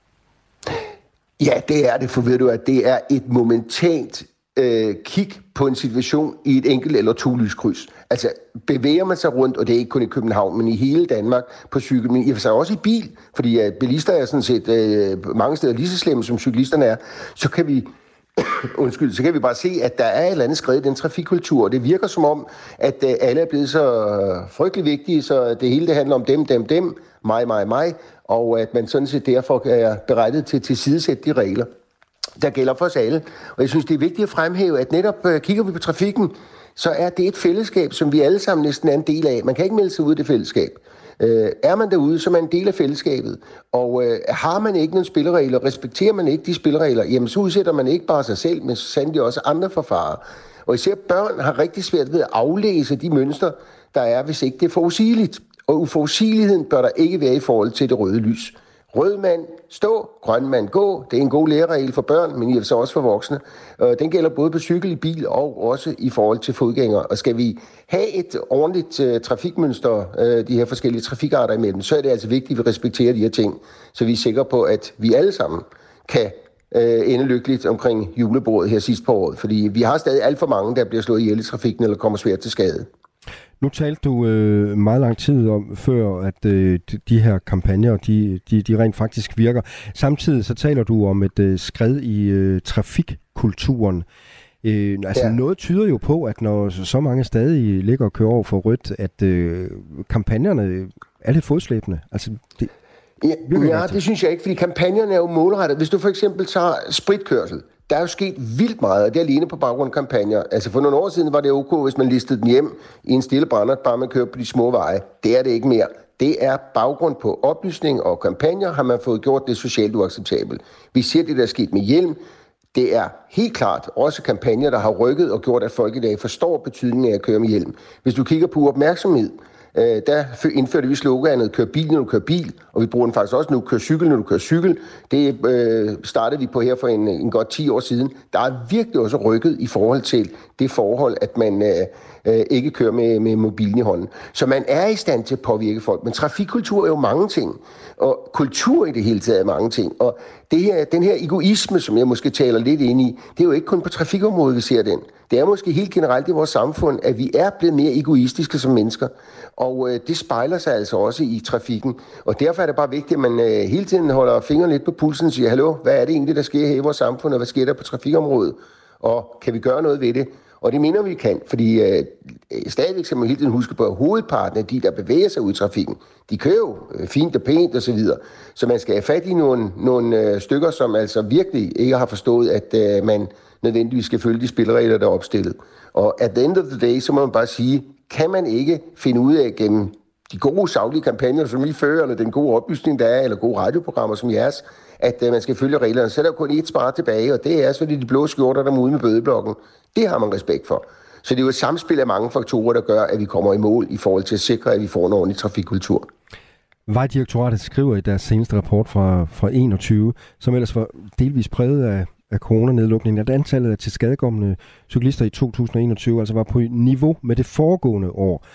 Ja, det er det, for ved du, at det er et momentant kig på en situation i et enkelt eller to lyskryds. Altså bevæger man sig rundt, og det er ikke kun i København, men i hele Danmark på cykel, men i og for sig også i bil, fordi bilister er sådan set mange steder lige så slemme som cyklisterne er, så kan vi så kan vi bare se, at der er et eller andet skred i den trafikkultur, og det virker som om, at alle er blevet så frygtelig vigtige, så det hele det handler om dem, mig, og at man sådan set derfor er berettet til at tilsidesætte de regler. der gælder for os alle. Og jeg synes, det er vigtigt at fremhæve, at netop kigger vi på trafikken, så er det et fællesskab, som vi alle sammen næsten er en del af. Man kan ikke melde sig ud af det fællesskab. Er man derude, så er man en del af fællesskabet. Og har man ikke nogle spilleregler, respekterer man ikke de spilleregler, jamen så udsætter man ikke bare sig selv, men så sandelig også andre for fare. Og især børn har rigtig svært ved at aflæse de mønstre, der er, hvis ikke det er forudsigeligt. Og uforudsigeligheden bør der ikke være i forhold til det røde lys. Rød mand stå, grøn mand gå. Det er en god læreregel for børn, men så også for voksne. Den gælder både på cykel, i bil og også i forhold til fodgængere. Og skal vi have et ordentligt trafikmønster, de her forskellige trafikarter imellem, så er det altså vigtigt, at vi respekterer de her ting, så vi er sikre på, at vi alle sammen kan ende lykkeligt omkring julebordet her sidst på året. Fordi vi har stadig alt for mange, der bliver slået ihjel i trafikken eller kommer svært til skade. Nu talte du meget lang tid om før, at de her kampagner, de rent faktisk virker. Samtidig så taler du om et skred i trafikkulturen. Noget tyder jo på, at når så mange stadig ligger og kører over for rødt, at kampagnerne er lidt fodslæbende. Altså, det synes jeg ikke, fordi kampagnerne er jo målrettet. Hvis du for eksempel tager spritkørsel, der er jo sket vildt meget, og det er alene på baggrund af kampagner. Altså for nogle år siden var det ok, hvis man listede den hjem i en stille brændert, bare man kører på de små veje. Det er det ikke mere. Det er baggrund på oplysning og kampagner, har man fået gjort det socialt uacceptabelt. Vi ser det, der er sket med hjelm. Det er helt klart også kampagner, der har rykket og gjort, at folk i dag forstår betydningen af at køre med hjelm. Hvis du kigger på opmærksomhed, der indførte vi sloganet kør bil, når du kører bil, og vi bruger den faktisk også nu, kør cykel, når du kører cykel. Det startede vi på her for en godt 10 år siden. Der er virkelig også rykket i forhold til det forhold, at man ikke kører med mobilen i hånden. Så man er i stand til at påvirke folk. Men trafikkultur er jo mange ting, og kultur i det hele taget er mange ting. Og den her egoisme, som jeg måske taler lidt ind i, det er jo ikke kun på trafikområdet, vi ser den. Det er måske helt generelt i vores samfund, at vi er blevet mere egoistiske som mennesker. Og det spejler sig altså også i trafikken. Og derfor er det bare vigtigt, at man hele tiden holder fingeren lidt på pulsen og siger, hallo, hvad er det egentlig, der sker her i vores samfund, og hvad sker der på trafikområdet? Og kan vi gøre noget ved det? Og det mener vi kan, fordi stadigvæk skal man hele tiden huske på, at hovedparten af de, der bevæger sig ud i trafikken, de kører jo fint og pænt og så videre. Så man skal have fat i nogle stykker, som altså virkelig ikke har forstået, at man nødvendigvis skal følge de spilleregler, der er opstillet. Og at the end of the day, så må man bare sige, kan man ikke finde ud af gennem de gode saglige kampagner, som I fører, eller den gode oplysning, der er, eller gode radioprogrammer som jeres, at man skal følge reglerne. Så er der kun et spar tilbage, og det er så de blå skjorter, der er ude med bødeblokken. Det har man respekt for. Så det er jo et samspil af mange faktorer, der gør, at vi kommer i mål i forhold til at sikre, at vi får en ordentlig trafikkultur. Vejdirektoratet skriver i deres seneste rapport fra 21, som ellers var delvis præget af coronanedlukningen, at antallet af tilskadekomne cyklister i 2021 altså var på niveau med det foregående år.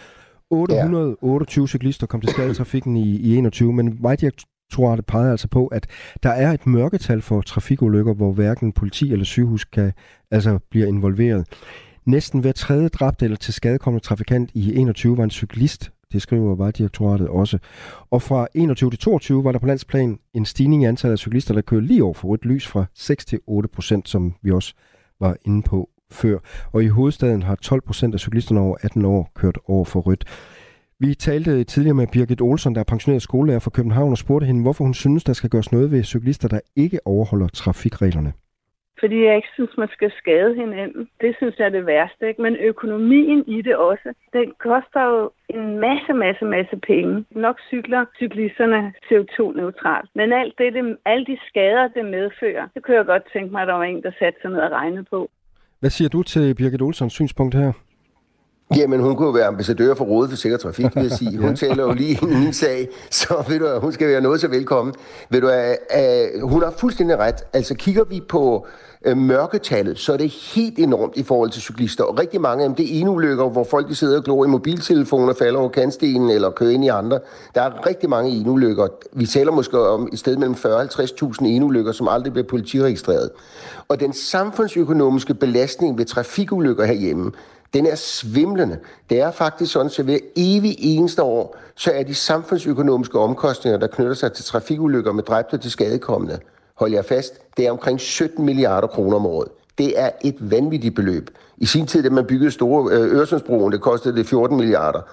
828 cyklister kom til skade i trafikken i 21, men Vejdirektoratet peger altså på, at der er et mørketal for trafikulykker, hvor hverken politi eller sygehus bliver involveret. Næsten hver tredje dræbte eller tilskadekomne trafikant i 21 var en cyklist. Det skriver Vejdirektoratet også. Og fra 21 til 22 var der på landsplan en stigning i antallet af cyklister, der kører lige over for rødt lys fra 6 til 8%, som vi også var inde på før. Og i hovedstaden har 12% af cyklisterne over 18 år kørt over for rødt. Vi talte tidligere med Birgit Olsen, der er pensioneret skolelærer fra København, og spurgte hende, hvorfor hun synes, der skal gøres noget ved cyklister, der ikke overholder trafikreglerne. Fordi jeg ikke synes, man skal skade hinanden. Det synes jeg er det værste, ikke? Men økonomien i det også, den koster jo en masse penge. Nok cykler cyklisterne CO2-neutralt. Men alle de skader, det medfører, det kunne jeg godt tænke mig, at der var en, der satte sig ned og regnede på. Hvad siger du til Birgit Olsens synspunkt her? Jamen, hun kunne jo være ambassadør for Rådet for Sikker Trafik, vil jeg sige. Hun taler jo lige i min sag, så ved du, hun skal være noget så velkommen. Ved du, hun har fuldstændig ret. Altså, kigger vi på mørketallet, så er det helt enormt i forhold til cyklister. Og rigtig mange af dem, det er enulykker, hvor folk de sidder og glor i mobiltelefoner, falder over kantstenen eller kører ind i andre. Der er rigtig mange enulykker. Vi taler måske om et sted mellem 40 og 50.000 enulykker, som aldrig bliver politiregistreret. Og den samfundsøkonomiske belastning ved trafikulykker herhjemme, den er svimlende. Det er faktisk sådan, så hver evig eneste år, så er de samfundsøkonomiske omkostninger, der knytter sig til trafikulykker med dræbte til skadekommende, hold jer fast, det er omkring 17 milliarder kroner om året. Det er et vanvittigt beløb. I sin tid, da man byggede store Øresundsbroen, det kostede det 14 milliarder.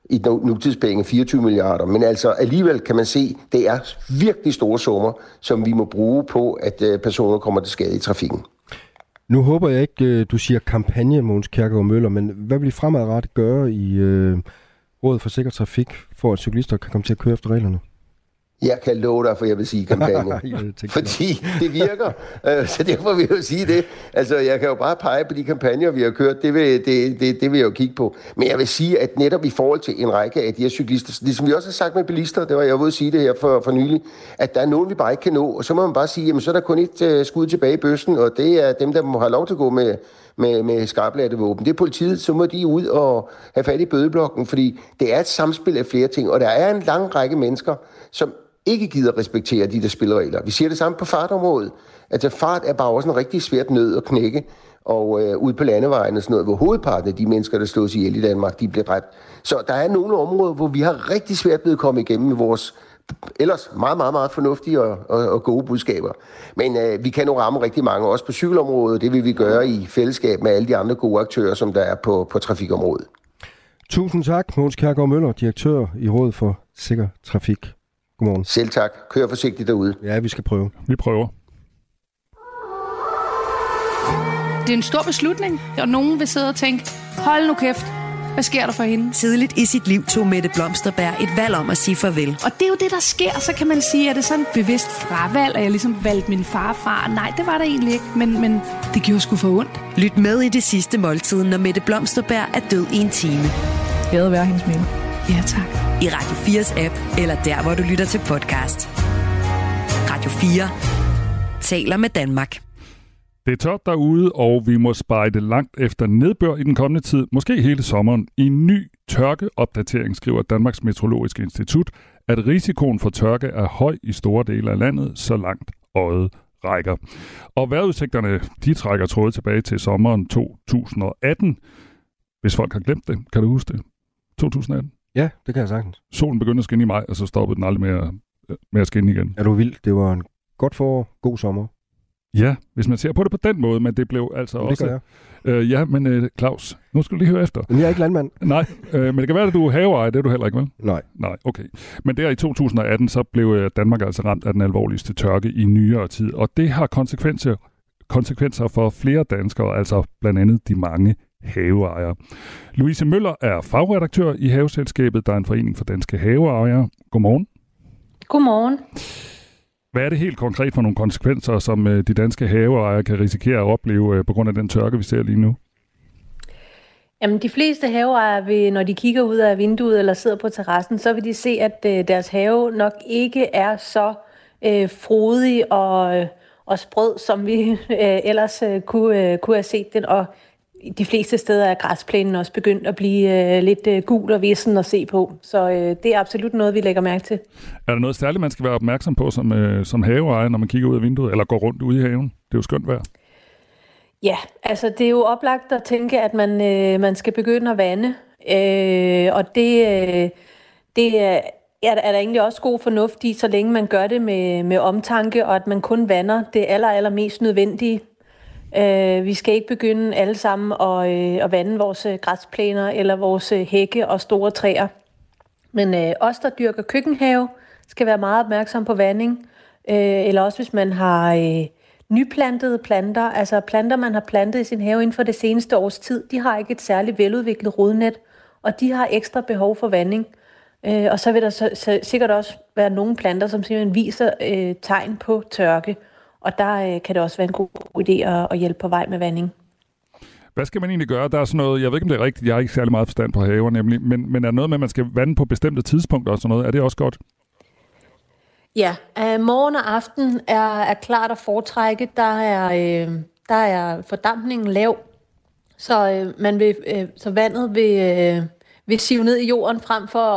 i nutidspenge 24 milliarder. Men altså alligevel kan man se, det er virkelig store summer, som vi må bruge på, at personer kommer til skade i trafikken. Nu håber jeg ikke, du siger kampagne, Mogens Kjærgaard Møller, men hvad vil I fremadrettet gøre i Rådet for Sikker Trafik, for at cyklister kan komme til at køre efter reglerne? Jeg kan love dig, for jeg vil sige kampagne. Fordi det virker. Så derfor vil jeg jo sige det. Altså, jeg kan jo bare pege på de kampagner, vi har kørt. Det vil jeg jo kigge på. Men jeg vil sige, at netop i forhold til en række af de her cyklister, ligesom vi også har sagt med bilister, det var jeg ude at sige det her for nylig, at der er nogen, vi bare ikke kan nå. Og så må man bare sige, jamen så er der kun et skud tilbage i bøssen, og det er dem, der må have lov til at gå med skarplatte våben. Det er politiet, så må de ud og have fat i bødeblokken, fordi det er et samspil af flere ting, og der er en lang række mennesker, som ikke gider respektere de der spilleregler. Vi siger det samme på fartområdet. Altså fart er bare også en rigtig svært nød at knække, og ude på landevejen og sådan noget, hvor hovedparten af de mennesker, der slås ihjel i Danmark, de bliver dræbt. Så der er nogle områder, hvor vi har rigtig svært ved at komme igennem med vores ellers meget, meget, meget fornuftige og gode budskaber. Men vi kan nu ramme rigtig mange, også på cykelområdet. Det vil vi gøre i fællesskab med alle de andre gode aktører, som der er på trafikområdet. Tusind tak, Mogens Kjærgaard Møller, direktør i Rådet for Sikker Trafik. Godmorgen. Selv tak. Kør forsigtigt derude. Ja, vi skal prøve. Vi prøver. Det er en stor beslutning, og nogen vil sidde og tænke, hold nu kæft, hvad sker der for hende? Tidligt i sit liv tog Mette Blomsterberg et valg om at sige farvel. Og det er jo det, der sker, så kan man sige, at det er sådan et bevidst fravalg, at jeg ligesom valgte min far fra. Nej, det var der egentlig ikke, men det gjorde sgu for ondt. Lyt med i det sidste måltid, når Mette Blomsterberg er død i en time. Jeg havde været hendes minde. Ja, tak. I Radio 4's app, eller der, hvor du lytter til podcast. Radio 4 taler med Danmark. Det er tørt derude, og vi må spejde langt efter nedbør i den kommende tid, måske hele sommeren. I en ny tørkeopdatering skriver Danmarks Meteorologiske Institut, at risikoen for tørke er høj i store dele af landet, så langt øjet rækker. Og vejrudsigterne, de trækker tråde tilbage til sommeren 2018. Hvis folk har glemt det, kan du huske det? 2018? Ja, det kan jeg sagtens. Solen begyndte at skinne i maj, og så stoppede den aldrig med at skinne igen. Er du vild? Det var en godt forår, god sommer. Ja, hvis man ser på det på den måde, men det blev altså det også... Ja, men Claus, nu skal du lige høre efter. Men jeg er ikke landmand. Nej, men det kan være, at du er haveejer, det er du heller ikke, vel? Nej. Nej, okay. Men der i 2018, så blev Danmark altså ramt af den alvorligste tørke i nyere tid, og det har konsekvenser for flere danskere, altså blandt andet de mange haveejere. Louise Møller er fagredaktør i Haveselskabet, der er en forening for danske haveejere. Godmorgen. Godmorgen. Hvad er det helt konkret for nogle konsekvenser, som de danske haveejere kan risikere at opleve på grund af den tørke, vi ser lige nu? Jamen, de fleste haveejere vil, når de kigger ud af vinduet eller sidder på terrassen, så vil de se, at deres have nok ikke er så frodig og sprød, som vi ellers kunne have set den. Og de fleste steder er græsplænen også begyndt at blive lidt gul og vissen at se på. Så det er absolut noget, vi lægger mærke til. Er der noget særligt, man skal være opmærksom på som haveejer, når man kigger ud af vinduet, eller går rundt ude i haven? Det er jo skønt vejr. Ja, altså det er jo oplagt at tænke, at man skal begynde at vande. Og det er der egentlig også god fornuft i, så længe man gør det med omtanke, og at man kun vander det allermest nødvendige. Vi skal ikke begynde alle sammen at vande vores græsplæner eller vores hække og store træer. Men os, der dyrker køkkenhave, skal være meget opmærksom på vanding. Eller også hvis man har nyplantede planter, altså planter, man har plantet i sin have inden for det seneste års tid, de har ikke et særligt veludviklet rodnet, og de har ekstra behov for vanding. Og så vil der sikkert også være nogle planter, som simpelthen viser tegn på tørke. Og der kan det også være en god idé at hjælpe på vej med vanding. Hvad skal man egentlig gøre? Der er sådan noget, jeg ved ikke, om det er rigtigt, jeg har ikke særlig meget forstand på haver nemlig, men er der noget med, at man skal vande på bestemte tidspunkter og sådan noget? Er det også godt? Ja, morgen og aften er klart at foretrække. Der er fordampningen lav, så vandet vil sive ned i jorden frem for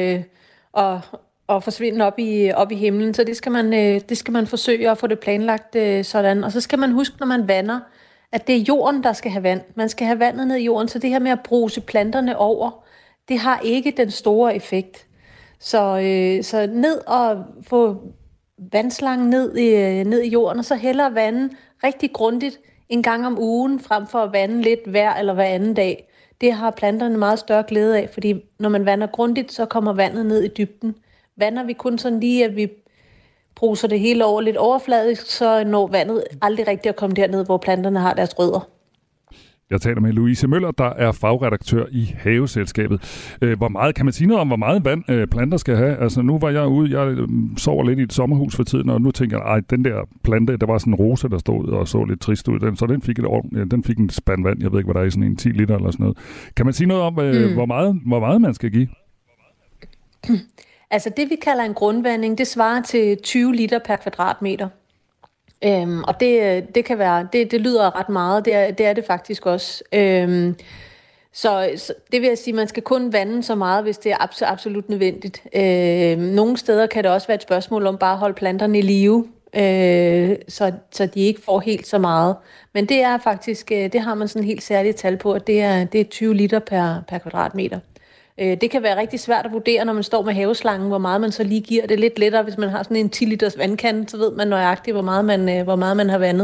at forsvinde op i himlen. Så det skal man forsøge at få det planlagt sådan. Og så skal man huske, når man vander, at det er jorden, der skal have vand. Man skal have vandet ned i jorden, så det her med at bruse planterne over, det har ikke den store effekt. Så ned og få vandslangen ned i jorden, og så hellere vande rigtig grundigt en gang om ugen, frem for at vande lidt hver eller hver anden dag. Det har planterne meget større glæde af, fordi når man vander grundigt, så kommer vandet ned i dybden. Vander vi kun sådan lige, at vi bruser det hele over lidt overfladisk, så når vandet aldrig rigtig at komme derned, hvor planterne har deres rødder. Jeg taler med Louise Møller, der er fagredaktør i Haveselskabet. Hvor meget kan man sige noget om, hvor meget vand planter skal have? Altså nu var jeg ude, jeg sover lidt i et sommerhus for tiden, og nu tænker jeg, den der plante, der var sådan en rose, der stod og så lidt trist ud. Så den fik en spand vand. Jeg ved ikke, hvad der er i sådan en 10 liter eller sådan noget. Kan man sige noget om, hvor meget man skal give? Altså det, vi kalder en grundvanding, det svarer til 20 liter per kvadratmeter. Og det kan være, det lyder ret meget, det er det faktisk også. Så det vil jeg sige, man skal kun vande så meget, hvis det er absolut nødvendigt. Nogle steder kan det også være et spørgsmål om bare at holde planterne i live, så de ikke får helt så meget. Men det er faktisk, det har man sådan helt særligt tal på, at det er 20 liter per kvadratmeter. Det kan være rigtig svært at vurdere, når man står med haveslangen, hvor meget man så lige giver. Det er lidt lettere, hvis man har sådan en 10 liters vandkande, så ved man nøjagtigt, hvor meget man har vandet.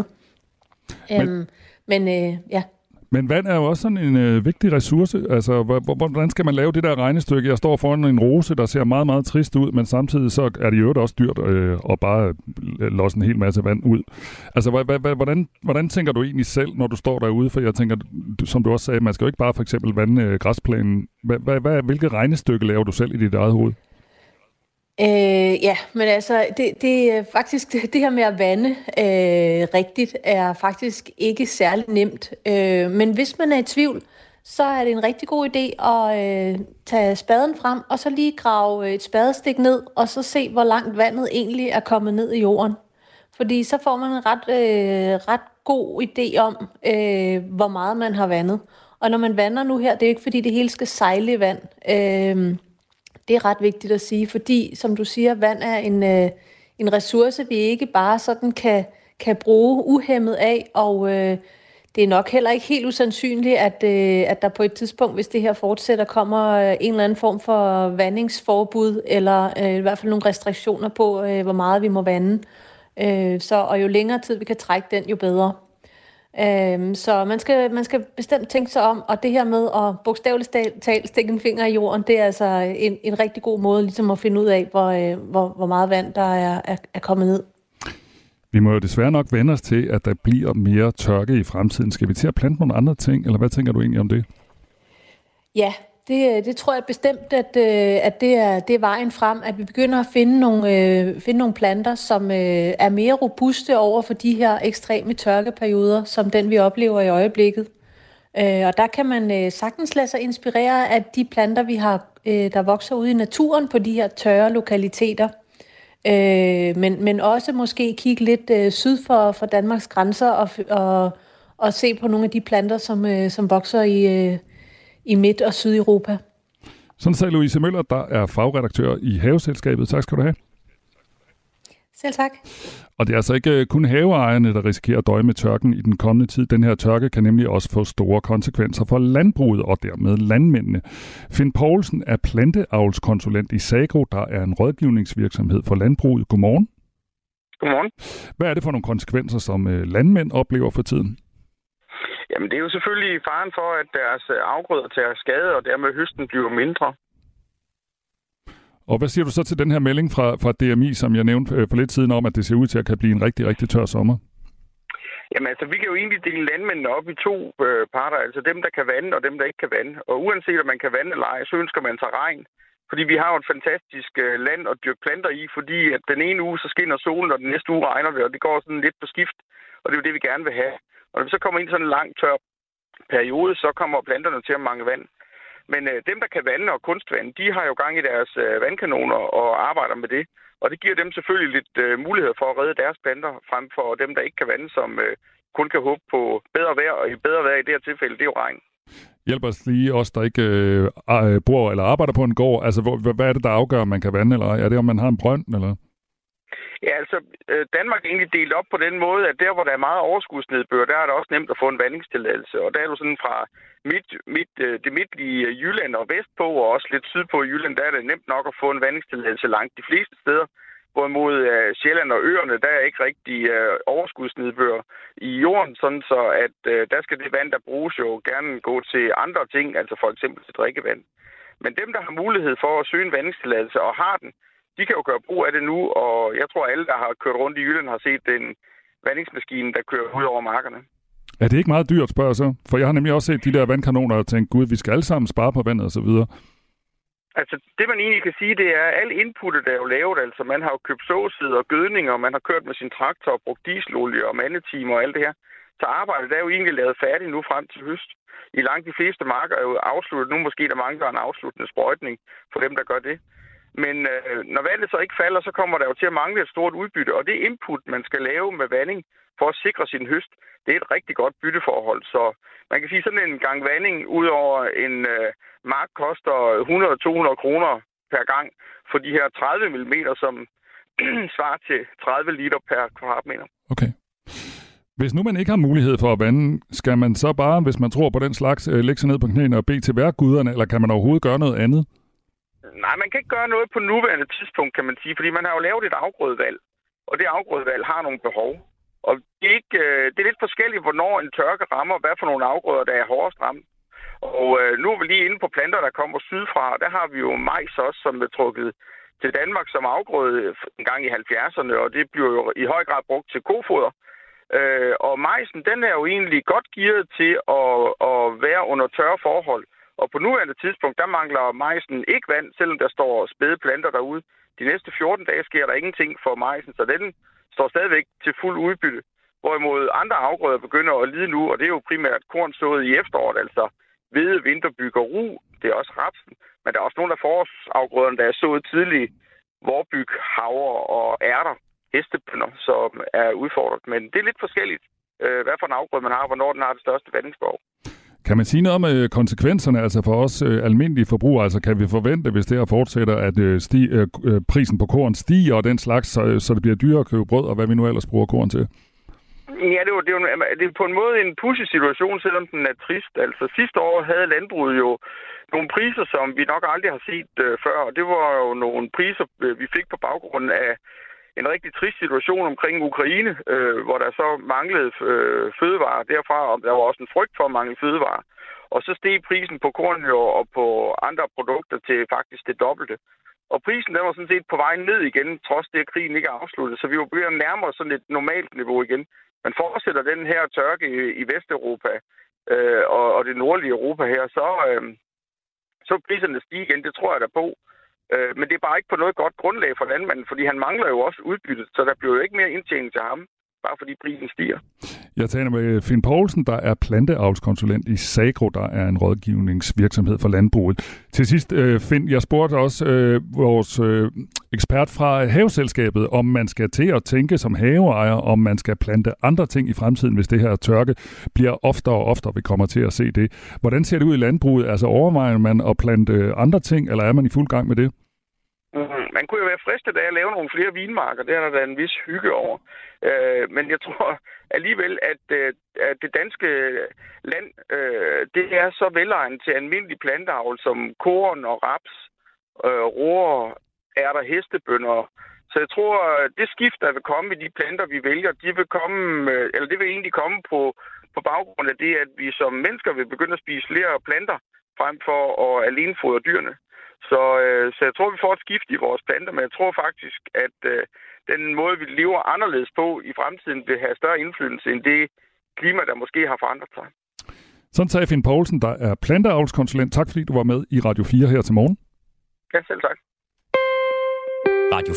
Ja. Men vand er jo også sådan en vigtig ressource. Altså, hvordan skal man lave det der regnestykke? Jeg står foran en rose, der ser meget, meget trist ud, men samtidig så er det jo også dyrt at bare losse en hel masse vand ud. Altså, hvordan tænker du egentlig selv, når du står derude? For jeg tænker, som du også sagde, man skal jo ikke bare for eksempel vande græsplænen. Hvilket regnestykke laver du selv i dit eget hoved? Ja, men altså, det er faktisk, det her med at vande rigtigt, er faktisk ikke særlig nemt. Men hvis man er i tvivl, så er det en rigtig god idé at tage spaden frem, og så lige grave et spadestik ned, og så se, hvor langt vandet egentlig er kommet ned i jorden. Fordi så får man en ret god idé om, hvor meget man har vandet. Og når man vander nu her, det er jo ikke fordi, det hele skal sejle i vand. Det er ret vigtigt at sige, fordi, som du siger, vand er en ressource, vi ikke bare sådan kan bruge uhæmmet af, og det er nok heller ikke helt usandsynligt, at der på et tidspunkt, hvis det her fortsætter, kommer en eller anden form for vandingsforbud, eller i hvert fald nogle restriktioner på, hvor meget vi må vande. Og jo længere tid vi kan trække den, jo bedre. Så man skal bestemt tænke sig om, og det her med at bogstaveligt talt stikke en finger i jorden, det er altså en rigtig god måde ligesom at finde ud af, hvor meget vand der er kommet ned. Vi må jo desværre nok vende os til, at der bliver mere tørke i fremtiden. Skal vi til at plante nogle andre ting, eller hvad tænker du egentlig om det? Ja, det tror jeg bestemt, at det er vejen frem, at vi begynder at finde nogle planter, som er mere robuste over for de her ekstreme tørkeperioder, som den vi oplever i øjeblikket. Og der kan man sagtens lade sig inspirere af de planter, vi har, der vokser ude i naturen på de her tørre lokaliteter. Men også måske kigge lidt syd for Danmarks grænser og se på nogle af de planter, som vokser i Midt- og Sydeuropa. Sådan sagde Louise Møller, der er fagredaktør i Haveselskabet. Tak skal du have. Selv tak. Og det er altså ikke kun haveejerne, der risikerer at døje med tørken i den kommende tid. Den her tørke kan nemlig også få store konsekvenser for landbruget og dermed landmændene. Finn Poulsen er planteavlskonsulent i Sagro, der er en rådgivningsvirksomhed for landbruget. Godmorgen. Godmorgen. Hvad er det for nogle konsekvenser, som landmænd oplever for tiden? Jamen, det er jo selvfølgelig faren for, at deres afgrøder tager skade, og dermed høsten bliver mindre. Og hvad siger du så til den her melding fra DMI, som jeg nævnte for lidt siden om, at det ser ud til at kan blive en rigtig, rigtig tør sommer? Jamen altså, vi kan jo egentlig dele landmændene op i to parter, altså dem, der kan vande, og dem, der ikke kan vande. Og uanset om man kan vande eller ej, så ønsker man sig regn. Fordi vi har jo et fantastisk land at dyrke planter i, fordi at den ene uge så skinner solen, og den næste uge regner det, og det går sådan lidt på skift. Og det er jo det, vi gerne vil have. Og når vi så kommer ind i sådan en lang, tør periode, så kommer planterne til at mangle vand. Men dem, der kan vande og kunstvande, de har jo gang i deres vandkanoner og arbejder med det. Og det giver dem selvfølgelig lidt mulighed for at redde deres planter, frem for dem, der ikke kan vande, som kun kan håbe på bedre vejr. Og i bedre vejr i det her tilfælde, det er jo regn. Hjælp os lige os, der ikke bor eller arbejder på en gård. Altså, hvad er det, der afgør, om man kan vande, eller er det, om man har en brønd, eller? Ja, altså, Danmark er egentlig delt op på den måde, at der, hvor der er meget overskudsnedbør, der er det også nemt at få en vandingstilladelse. Og der er du sådan fra det midtlige Jylland og vestpå, og også lidt sydpå i Jylland, der er det nemt nok at få en vandingstilladelse langt de fleste steder. Hvorimod Sjælland og øerne, der er ikke rigtig overskudsnedbør i jorden, sådan så at der skal det vand, der bruges jo gerne gå til andre ting, altså for eksempel til drikkevand. Men dem, der har mulighed for at søge en vandingstilladelse og har den, de kan jo gøre brug af det nu, og jeg tror alle, der har kørt rundt i Jylland, har set den vandingsmaskine, der kører ud over markerne. Er det ikke meget dyrt, spørger jeg så? For jeg har nemlig også set de der vandkanoner og tænkt, gud, vi skal alle sammen spare på vandet og så videre. Altså, det man egentlig kan sige, det er, at alle inputtet er jo lavet. Altså, man har jo købt såsæd og gødning, og man har kørt med sin traktor og brugt dieselolie og mandetimer og alt det her. Så arbejdet er jo egentlig lavet færdigt nu frem til høst. I langt de fleste marker er jo afsluttet. Nu måske der mangler en afsluttende sprøjtning for dem, der gør det. Men når vandet så ikke falder, så kommer der jo til at mangle et stort udbytte. Og det input, man skal lave med vanding for at sikre sin høst, det er et rigtig godt bytteforhold. Så man kan sige, sådan en gang vanding ud over en mark koster 100-200 kroner per gang for de her 30 mm, som svarer til 30 liter per kvadratmeter. Okay. Hvis nu man ikke har mulighed for at vande, skal man så bare, hvis man tror på den slags, lægge sig ned på knæene og bede til vejrguderne, eller kan man overhovedet gøre noget andet? Nej, man kan ikke gøre noget på nuværende tidspunkt, kan man sige, fordi man har jo lavet et afgrødevalg, og det afgrødevalg har nogle behov. Og det er lidt forskelligt, hvornår en tørke rammer, hvad for nogle afgrøder, der er hårdest ramt. Og nu er vi lige inde på planter, der kommer sydfra, og der har vi jo majs også, som er trukket til Danmark som afgrøde en gang i 70'erne, og det bliver jo i høj grad brugt til kofoder. Og majsen, den er jo egentlig godt gearet til at være under tørre forhold. Og på nuværende tidspunkt, der mangler majsen ikke vand, selvom der står spæde planter derude. De næste 14 dage sker der ingenting for majsen, så den står stadigvæk til fuld udbytte. Hvorimod andre afgrøder begynder at lide nu, og det er jo primært korn sået i efteråret, altså hvede, vinterbyg og ru. Det er også rapsen, men der er også nogle af forårsafgrøderne, der er sået tidligt, vorbyg, havre og ærter, hestebønner, som er udfordret. Men det er lidt forskelligt, hvad for en afgrøde man har, og hvornår den har det største vandingsbehov. Kan man sige noget om konsekvenserne altså for os almindelige forbrugere? Altså kan vi forvente, hvis det her fortsætter, at prisen på korn stiger og den slags, så det bliver dyrere at købe brød, og hvad vi nu ellers bruger korn til? Ja, det er på en måde en pudsig situation, selvom den er trist. Altså sidste år havde landbruget jo nogle priser, som vi nok aldrig har set før, og det var jo nogle priser, vi fik på baggrund af en rigtig trist situation omkring Ukraine, hvor der så manglede fødevarer derfra, og der var også en frygt for at mangle fødevarer. Og så steg prisen på korn og på andre produkter til faktisk det dobbelte. Og prisen der var sådan set på vej ned igen, trods det, at krigen ikke er afsluttet. Så vi var begyndt nærmere sådan et normalt niveau igen. Men fortsætter den her tørke i Vesteuropa og det nordlige Europa her, så priserne stiger igen. Det tror jeg da på. Men det er bare ikke på noget godt grundlag for landmanden, fordi han mangler jo også udbyttet, så der bliver jo ikke mere indtjening til ham, bare fordi prisen stiger. Jeg taler med Finn Poulsen, der er planteavlskonsulent i Sagro, der er en rådgivningsvirksomhed for landbruget. Til sidst, Finn, jeg spurgte også vores ekspert fra Haveselskabet, om man skal til at tænke som haveejer, om man skal plante andre ting i fremtiden, hvis det her tørke bliver oftere og oftere, vi kommer til at se det. Hvordan ser det ud i landbruget? Altså overvejer man at plante andre ting, eller er man i fuld gang med det? Man kunne jo være fristet af at lave nogle flere vinmarker. Det er der en vis hygge over. Men jeg tror alligevel, at det danske land, det er så velegnet til almindelig planteavl som korn og raps, roer, ærter, hestebønner. Så jeg tror, det skift, der vil komme i de planter, vi vælger, det vil egentlig komme på baggrund af det, at vi som mennesker vil begynde at spise flere planter, frem for at alene fodre dyrene. Så jeg tror, vi får et skift i vores planter, men jeg tror faktisk, at den måde, vi lever anderledes på i fremtiden, vil have større indflydelse end det klima, der måske har forandret sig. Sådan sagde Finn Poulsen, der er planteavlskonsulent. Tak fordi du var med i Radio 4 her til morgen. Ja, selv tak. Radio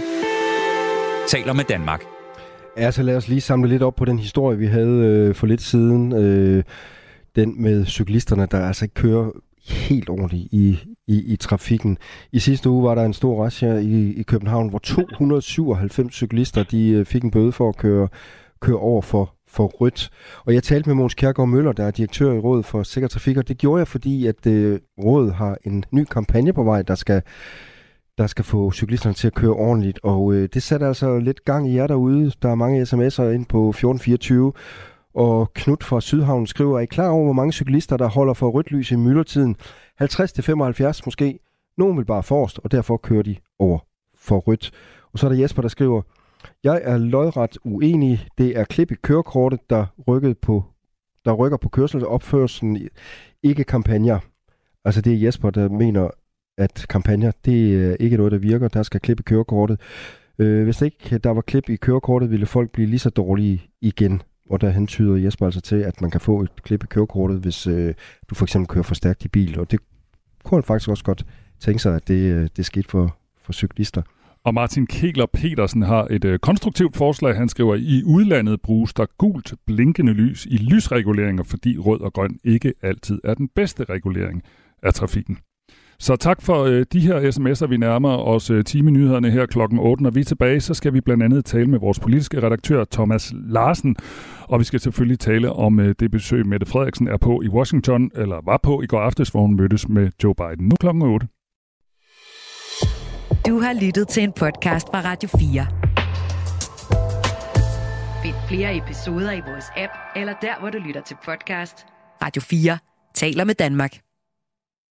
4 taler med Danmark. Altså lad os lige samle lidt op på den historie, vi havde for lidt siden. Den med cyklisterne, der altså ikke kører helt ordentligt i trafikken. I sidste uge var der en stor razzia i København, hvor 297 cyklister de fik en bøde for at køre over for rødt. Og jeg talte med Mogens Kjærgaard Møller, der er direktør i Rådet for Sikker Trafik, og det gjorde jeg, fordi at Rådet har en ny kampagne på vej, der skal få cyklisterne til at køre ordentligt. Og det satte altså lidt gang i jer derude. Der er mange sms'er ind på 1424. Og Knut fra Sydhavn skriver, er I klar over, hvor mange cyklister, der holder for rødt lys i myldretiden? 50-75 måske. Nogen vil bare forrest, og derfor kører de over for rødt. Og så er der Jesper, der skriver, jeg er lodret uenig. Det er klip i kørekortet, der rykker på kørselsopførselen, ikke kampagner. Altså det er Jesper, der mener, at kampagner, det er ikke noget, der virker. Der skal klip i kørekortet. Hvis ikke der var klip i kørekortet, ville folk blive lige så dårlige igen. Og der hentyder Jesper altså til, at man kan få et klip i kørekortet, hvis du for eksempel kører for stærkt i bil. Og det kunne han faktisk også godt tænke sig, at det skete for cyklister. Og Martin Kegler Petersen har et konstruktivt forslag. Han skriver, i udlandet bruges der gult blinkende lys i lysreguleringer, fordi rød og grøn ikke altid er den bedste regulering af trafikken. Så tak for de her sms'er. Vi nærmer os timenyhederne her klokken 8. Når vi er tilbage, så skal vi blandt andet tale med vores politiske redaktør Thomas Larsen. Og vi skal selvfølgelig tale om det besøg, Mette Frederiksen er på i Washington, eller var på i går aftes, hvor hun mødtes med Joe Biden. Nu klokken 8. Du har lyttet til en podcast fra Radio 4. Find flere episoder i vores app, eller der, hvor du lytter til podcast. Radio 4 taler med Danmark.